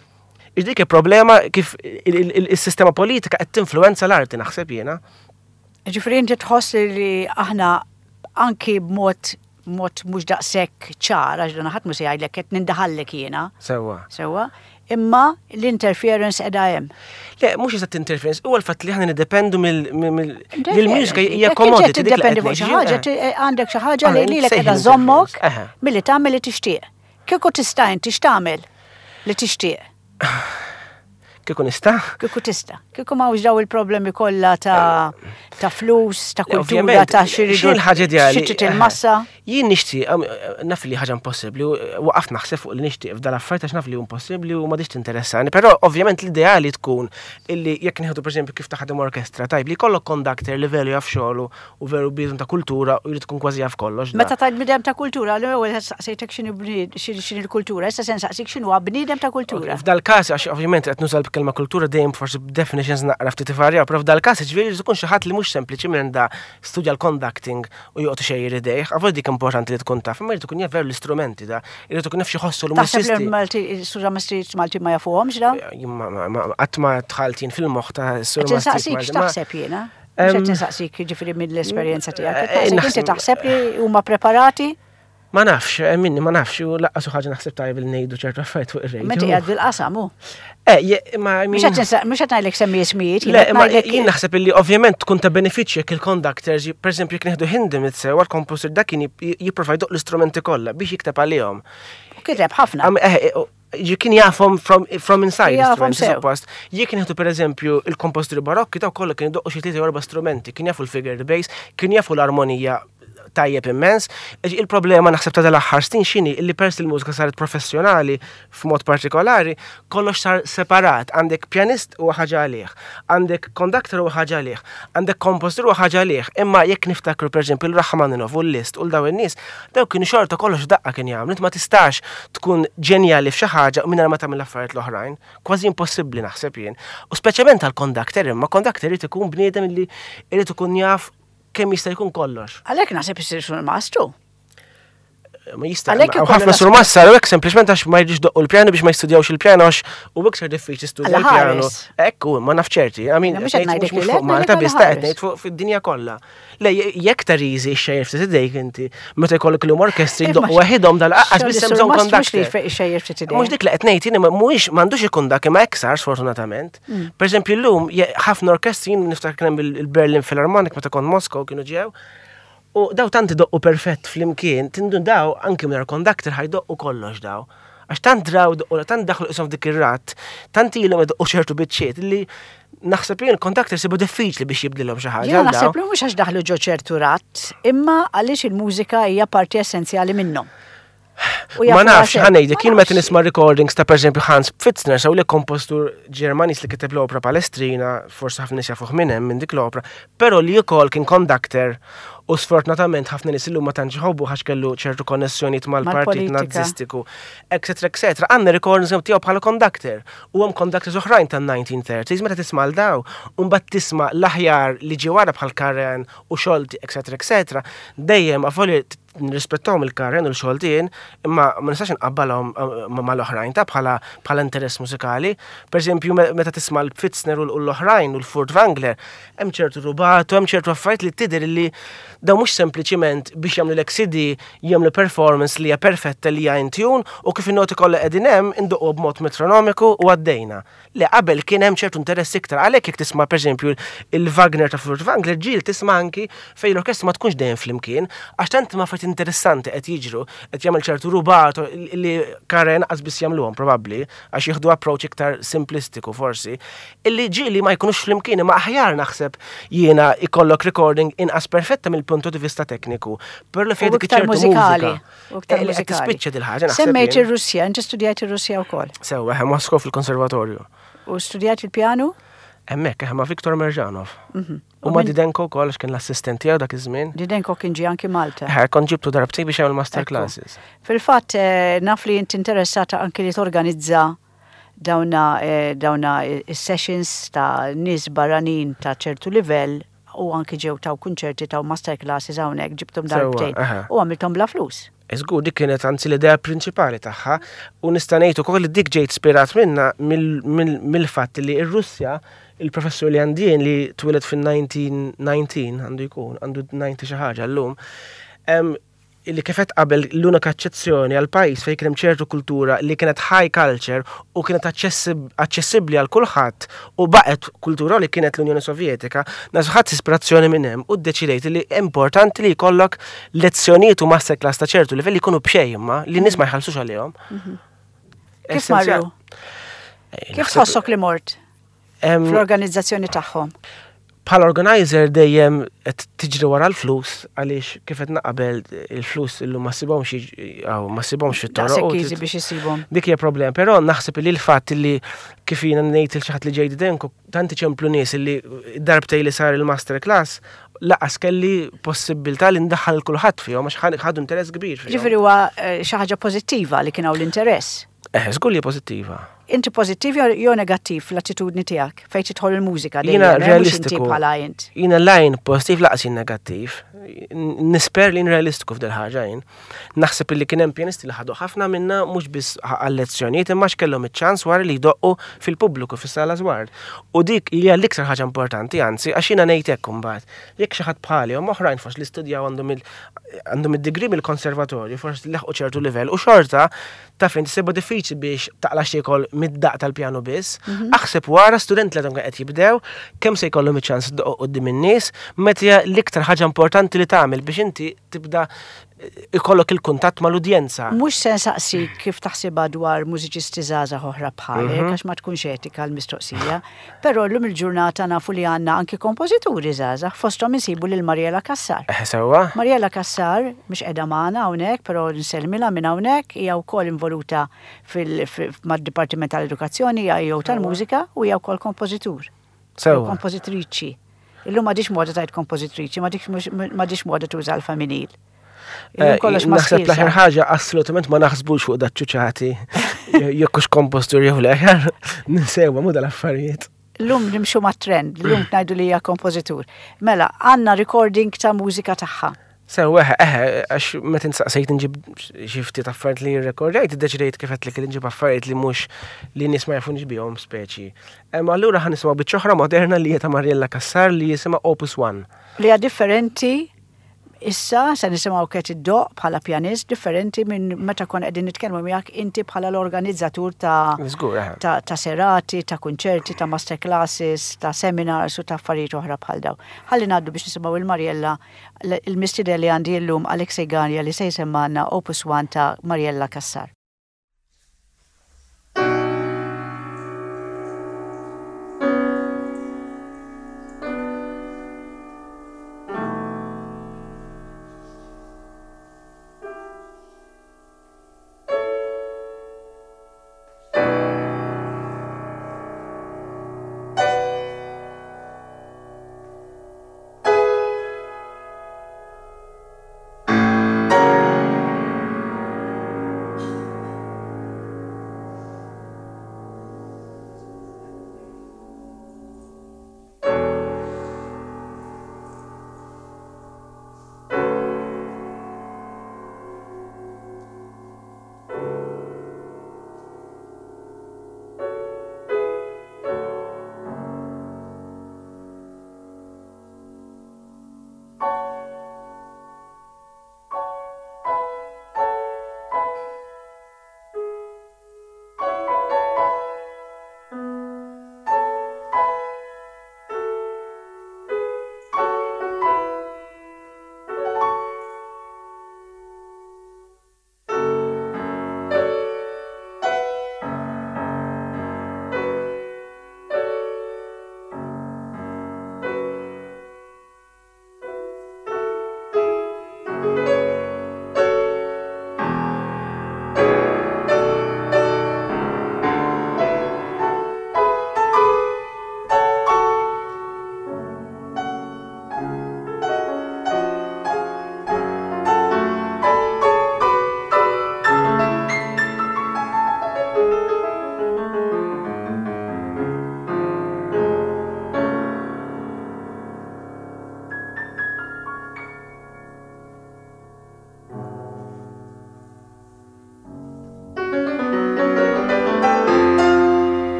Dik il-problema kif is-sistema politika qed tinfluwenza l-arti naħseb jiena. Ġifieri inti tħoss li aħna anki b'mod mod mhux daqshekk ċar għax dan ħadd mhux jgħidlek qed nindaħallek jiena. Sewwa. Sewwa. Imma l-interference qiegħda hemm. Le, mhux eżatt interference, huwa l-fatt li aħna niddependu mill-mużika hija commodity. Tiddependi fuq xi ħaġa, għandek xi ħaġa li lilek qiegħda żommok milli tagħmel li tixtieq. Kieku tista' inti x'tagħmel li tixtieq? Kieku nista'? Kieku tista'. Kieku m'hawnx daw il-problemi kollha ta' ta' flus, ta' kultura, ta' xiridu. Xi ideali. Xi il-massa. Jien nixtieq naf li ħaġa impossibbli u waqaft naħseb fuq li nixtieq f'dal affarijiet għax naf li hu impossibbli u ma diċ tinteressani, però ovvjament l-ideali tkun illi jekk nieħdu pereżempju kif taħdem orkestra tajb li jkollok conductor li veru jaf xogħlu u veru bidun ta' kultura u jrid tkun kważi jaf kollox. Meta tajt bniedem ta' kultura, l-ewwel saqsejtek x'inhi l-kultura, issa se nsaqsik x'inhu bniedem ta' kultura. F'dal każ għax ovvjament qed nużal kelma kultura dejjem forsi b'definitions naqra ftit ivarjaw, però f'dal każ ġifieri tkun xi ħadd li mhux sempliċi minn da studja l-conducting u joqgħod xejjer idejh, avol dik importanti li tkun taf, imma jrid ikun jaf veru l-istrumenti da, jrid ikun jaf xi ħossu l-musisti. Taħseb li Malti, s-sura Maastricht Malti ma jafuhomx da? Qatt ma tħalt jien fil-moħħ ta' s-sura Maastricht. Insaqsik x'taħseb jiena? Mhux qed insaqsik jiġifieri mill-esperjenza tiegħek. Inti taħseb li huma preparati? Ma nafx, minni ma nafx, u laqqas ħaġa naħseb tajb li ngħidu ċertu affarijiet fuq ir-rejt. Meta qiegħed bil-qasam hu. Eh, ma mhux qed ngħidlek semmi ismijiet. Le, jien naħseb illi ovvjament tkun ta' benefiċċju jekk il-conductors, pereżempju jekk nieħdu Hindem itsew għall-composer dak kien jipprovajdu l-istrumenti kollha biex jikteb għalihom. U kiteb ħafna. Kien jafhom from inside l-istrumenti suppost. Jekk nieħdu pereżempju il-komposituri barokki daw kollha kien idoqqu xi tlieta erba' strumenti, kien jafu l-figure bass, kien jafu l-armonija tajjeb immens. Il-problema naħseb ta' dal-aħħar snin x'inhi illi pers il-mużika saret professjonali f'mod partikolari, kollox sar separat. Għandek pjanist u ħaġa għalih, għandek conductor u ħaġa għalih, għandek komposter u ħaġa għalih. Imma jekk niftakru pereżempju l-Rachmaninov u l-Liszt u l-daw in-nies, daw kienu xorta kollox daqqa kien jagħmlu. Int ma tistax tkun ġenjali f'xi ħaġa mingħajr ma tagħmel affarijiet l-oħrajn. Kważi impossibbli naħseb jien. U speċjalment għall-conductor, imma conductor irid ikun bniedem illi irid ikun jaf kemm jista' jkun kollox. Għalhekk naħseb isir xi mastru. ma jista' ħafna sur massa u hekk sempliċement għax ma jridx doqqu l-pjano biex ma jistudjawx il-pjano għax u iktar diffiċli studja l-pjano. Ekku, ma naf ċerti. Għamin, mhux fuq Malta biss ta' qed fuq fid-dinja kollha. Le, jekk tariżi x-xejjer ftit idejk inti, meta jkollok l orkestri doqqu waħedhom dal-qaqqas biss hemm bżonn kondakter. Mhux dik li qed ngħid jiena mhuwiex m'għandux ikun dak imma hekk sar sfortunatament. Pereżempju llum ħafna orkestri niftakar kemm il-Berlin Philharmonic meta kont Moskow kienu ġew. U daw tanti doqqu perfett fl-imkien, tindu daw anke minn kondakter ħajdoqqu kollox daw. Għax tant draw doqqu, tant daħlu isom dik ir-rat, tant ilhom doqqu ċertu biċċiet li naħseb jien kondakter sibu diffiċli biex jibdilhom xi ħaġa. Jien naħseb li mhux għax daħlu ġo ċertu rat, imma għaliex il-mużika hija parti essenzjali minnhom. Ma nafx ħanejdi, kien meta nisma' recordings ta' pereżempju Hans Pfitzner sew li kompostur Ġermaniż li kiteb l-opra Palestrina, forsi ħafna nies jafuh minn hemm minn dik l-opra, però li wkoll kien kondakter u sfortunatament ħafna nies illum ma tantx ħobbu għax kellu ċertu konnessjonijiet mal-Partit Nazistiku, eċetera eċetera. Għandna recordings tiegħu bħala kondakter u hemm kondakters oħrajn tan-nineteen thirties meta tisma' l daw u mbagħad tisma' l-aħjar li ġie wara bħal Karen u Xolti eċetera eċetera. Dejjem avolli nirrispettawhom il-Karen u l-Xoltien, imma ma nistax inqabbalhom mal-oħrajn ta' bħala bħala interess mużikali. Pereżempju meta tisma' l-Pfitzner u l-oħrajn u l-Furtwängler, hemm ċertu rubato, hemm ċertu affarijiet li tidher li daw mhux sempliċiment biex jagħmlu l-C D jagħmlu performance li hija perfetta li hija in tune u kif in-noti kollha qegħdin hemm indoqqu b'mod metronomiku u għaddejna. Li qabel kien hemm ċertu interess iktar għalhekk jekk tisma' pereżempju il-Wagner ta' Furtwängler ġiel tisma' anki fejn l-orkestra ma tkunx dejjem flimkien għax tant ma affarijiet interessanti qed jiġru qed jagħmel ċertu rubato li Karen qas biss jagħmluhom probabbli għax jieħdu approach iktar simplistiku forsi illi ġieli ma jkunux flimkien imma aħjar naħseb jiena ikollok recording inqas perfetta mill-punto di vista tekniku. Per li fejn dik ċertu mużika. U iktar mużikali. Tispiċċa dil ħaġa naħseb. Semmejt ir-Russja, inti studjajt ir-Russja wkoll. Sewwa hemm Moskow fil-konservatorju. U studjajt il-pjanu? Hemmhekk hemm Viktor Merjanov. U ma Didenko wkoll kien l-assistent tiegħu dak iż-żmien. Didenko kien ġie anki Malta. Ħa kont ġibtu darbtej biex jagħmel master classes. Fil-fatt naf li inti interessata anki li torganizza dawna dawna is-sessions ta' nies barranin ta' ċertu livell u anki ġew taw kunċerti taw master classes hawnhekk ġibtom darbtejn u għamilthom bla flus. Iżgur dik kienet anzi l-idea prinċipali tagħha u nista' ngħid ukoll li dik ġejt ispirat minnha mill-fatt li r-Russja il-professur li għandien li twilet fin-nineteen nineteen għandu jkun għandu ninety xi ħaġa llum li kifet qabel l-unika eċċezzjoni għal pajjiż fejn kien hemm ċertu kultura li kienet high culture u kienet aċċessibbli għal kulħadd u baqgħet kultura li kienet l-Unjoni Sovjetika, nasu ħadd ispirazzjoni minn hemm u ddeċidejt li importanti li jkollok lezzjonijiet u master class ta' ċertu livell li jkunu b'xejma li n-nies ma jħallsux għalihom. Kif marru? Kif tħossok li mort fl-organizzazzjoni tagħhom? Bħal organizer dejjem qed tiġri wara l-flus għaliex kif qed naqabel il-flus illum ma sibhomx aw ma sibhomx fit-toroq. biex isibhom. Dik hija problema, però naħseb li l-fatt li kif jiena ngħid il xi ħadd li ġej Didenko tanti ċemplu nies li darbtej li sar il-master class laqas kelli possibilità li ndaħħal kulħadd fihom għax ħadu interess kbir fihom. Ġifieri huwa xi ħaġa pożittiva li kien hawn l-interess. Eh, żgur li pożittiva. Inti pożittiv jew negattiv fl-attitudni tiegħek fejn tidħol il-mużika dejjem jiena realistiku bħala int. Jiena lajn pożittiv laqas jien negattiv. Nisper li realistiku f'dil ħaġa jien. Naħseb li kien hemm pjanisti li ħadu ħafna minna mhux biss għal-lezzjonijiet imma x'kellhom iċ-ċans wara li jdoqqu fil-pubbliku fis-sala żgħar. U dik hija l-iktar ħaġa importanti anzi għax jiena ngħid hekk imbagħad. Jekk xi ħadd bħali hom oħrajn forsi li studjaw għandhom għandhom id-degree mill-konservatorju forsi leħqu ċertu livell u xorta taf inti sibha diffiċli biex taqla xi jkoll mid-daq tal-pjano biss, aħseb wara student li għadhom qed jibdew kemm se jkollhom iċ-ċans doqgħu quddiem in-nies meta l-iktar ħaġa importanti li tagħmel biex inti tibda ikollok il-kuntatt mal-udjenza. Mhux se nsaqsik kif taħsibha dwar mużiċisti żgħażagħ oħra bħalek għax ma tkunx etika l-mistoqsija, però llum il-ġurnata nafu li għandna anki kompożituri żgħażagħ fosthom insibu lil Mariella Kassar. Sewwa. Mariella Kassar mhux qiegħda magħna hawnhekk, però nsellmilha minn hawnhekk hija wkoll involuta mad-Dipartiment tal-Edukazzjoni jew tal-Mużika u hija wkoll kompożitur. Sewwa. Kompożitriċi. Illum m'għadix moda tajt kompożitriċi, m'għadix moda tuża l-femminil. Naħseb l-aħjar ħaġa assolutament ma naħsbux fuq daċċuċati jekkux kompostur jew l-aħjar ninsewwa mu dal-affarijiet. Llum nimxu ma' trend, llum ngħidu li hija kompożitur. Mela, għandna recording ta' mużika tagħha. Sew, eħe, eħe, għax ma tinsaqsejt nġib xifti taffariet li rekordajt, id-deċidejt kifet li kien nġib affarijiet li mux li nisma jafu nġibijom speċi. Ma allura ħan nisma bieċoħra moderna li jeta Mariella Kassar li jisima Opus One. Li għad differenti, issa se nisimaw ket id-doq bħala pjanist differenti minn meta kon qegħdin nitkellmu miegħek inti bħala l-organizzatur ta' ta' ta' serati, ta' kunċerti, ta' masterclasses, ta' seminars u ta' affarijiet oħra bħal daw. Ħalli ngħaddu biex nisimgħu il-Mariella il-mistiedel li għandi llum Alexej Galja li se jsemmanna Opus One ta' Mariella Kassar.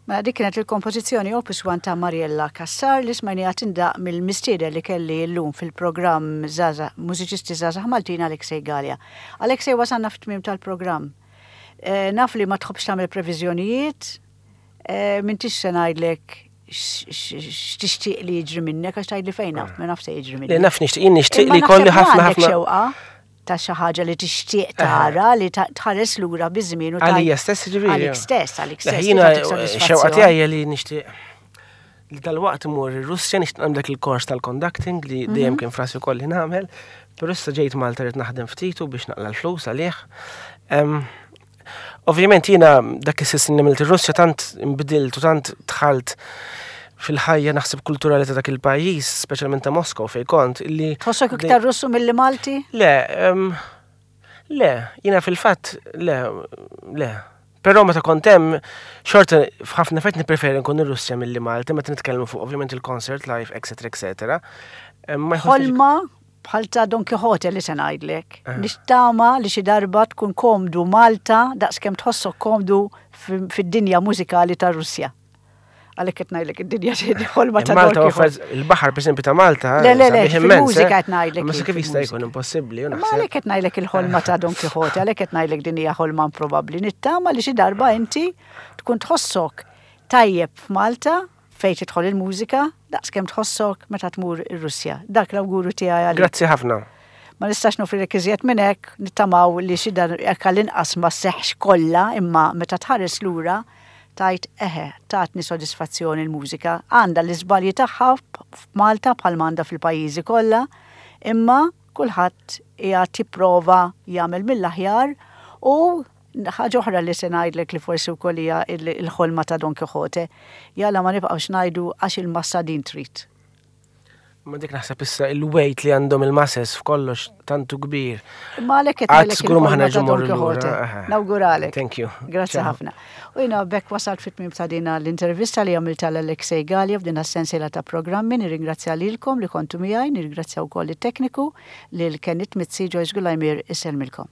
Ma dik kienet il-kompożizzjoni Opus One ta' Mariella Kassar li smajnija tindaq mill-mistieder li kelli llum fil-programm Zaza, mużiċisti Zaza Maltin Aleksej Galja. Aleksej wasanna fit-tmiem tal-programm. E, naf li ma tħobbx tagħmel previżjonijiet, e, m'intix se ngħidlek x'tixtieq li jiġri minnek għax tgħidli fejn naf, ma naf se jiġri minnek. Li naf nixtieq nixtieq li kolli ħafna ħafna xewqa ta' xi ħaġa li tixtieq tara li tħares lura biżmien u ta' għalija stess ġifieri. għalik stess, għalik stess. Jiena xewqa tiegħi li nixtieq li tal-waqt imur ir-Russja nixtieq għandek il-kors tal-conducting li dejjem kien frasi kolli nagħmel, però issa ġejt Malta rid naħdem ftitu biex naqla l-flus għalih. Ovvjament jiena dak is-sissin li milt ir-Russja tant inbidilt u tant dħalt fil-ħajja naħseb kulturali ta' dak il-pajjiż, speċjalment ta' Moskow fejn kont, illi tħossok iktar Russu milli Malti? Le, um, le, jiena fil-fatt, le, le. Però meta kont hemm xorta f'ħafna fejt nippreferi nkun ir-Russja milli Malti, meta nitkellmu fuq ovvjament il-concert live, et cetera, et cetera. Ħolma bħal ta' Don Quixote li se ngħidlek. Nixtama li xi darba tkun komdu Malta daqskemm tħossok komdu fid-dinja mużikali ta' Russja. Għalek qed ngħidlek id-dinja xi ħolma ta' Malta il-baħar pereżempju ta' Malta. Le le le, fil-mużika qed ngħidlek. Ma kif jista' jkun impossibbli u naħseb. Għalek qed ngħidlek il-ħolma ta' Don Quixote, għalek qed ngħidlek din hija ħolma improbabbli. Nittama li xi darba inti tkun tħossok tajjeb f'Malta fejn tidħol il-mużika daqskemm tħossok meta tmur ir-Russja. Dak l-awguru tiegħi għalik. Grazzi ħafna. Ma nistax nofrilek iżjed minn hekk, nittamaw li xi dar jekk inqas ma seħħx kollha imma meta tħares lura tajt eħe, tatni sodisfazzjoni l-mużika, għanda l-izbalji tagħha f'Malta bħal m'għandha fil-pajjiżi kollha, imma kulħadd hija tipprova jagħmel mill-aħjar u ħaġa oħra li se ngħidlek li forsi wkoll hija l-ħolma ta' Don Quixote, jalla ma nibqgħux ngħidu għax il-massa din trid. Ma dik naħseb issa il-weight li għandhom il-masses f'kollox tantu kbir. Ma għalek qed ngħidlek il-ħolma ta' Don Quixote. Nawguralek. Thank you. Grazzi ħafna. U jiena bekk wasalt fit-tmiem ta' dina l-intervista li għamilta l-Aleksej Galja f'din is-sensiela ta' programmi, nirringrazzja lilkom li kontu miegħi, nirringrazzja wkoll it-tekniku lil Kenneth Mizzi Joyce Gulajmir isselmilkom.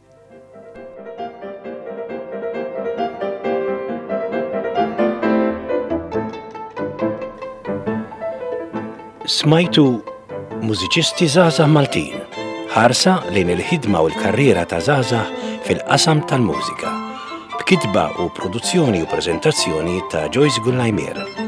Smajtu mużiċisti Zaza Maltin, ħarsa lejn il-ħidma u l-karriera ta' Zaza fil-qasam tal-mużika, b'kitba u produzzjoni u preżentazzjoni ta' Joyce Gulajmir.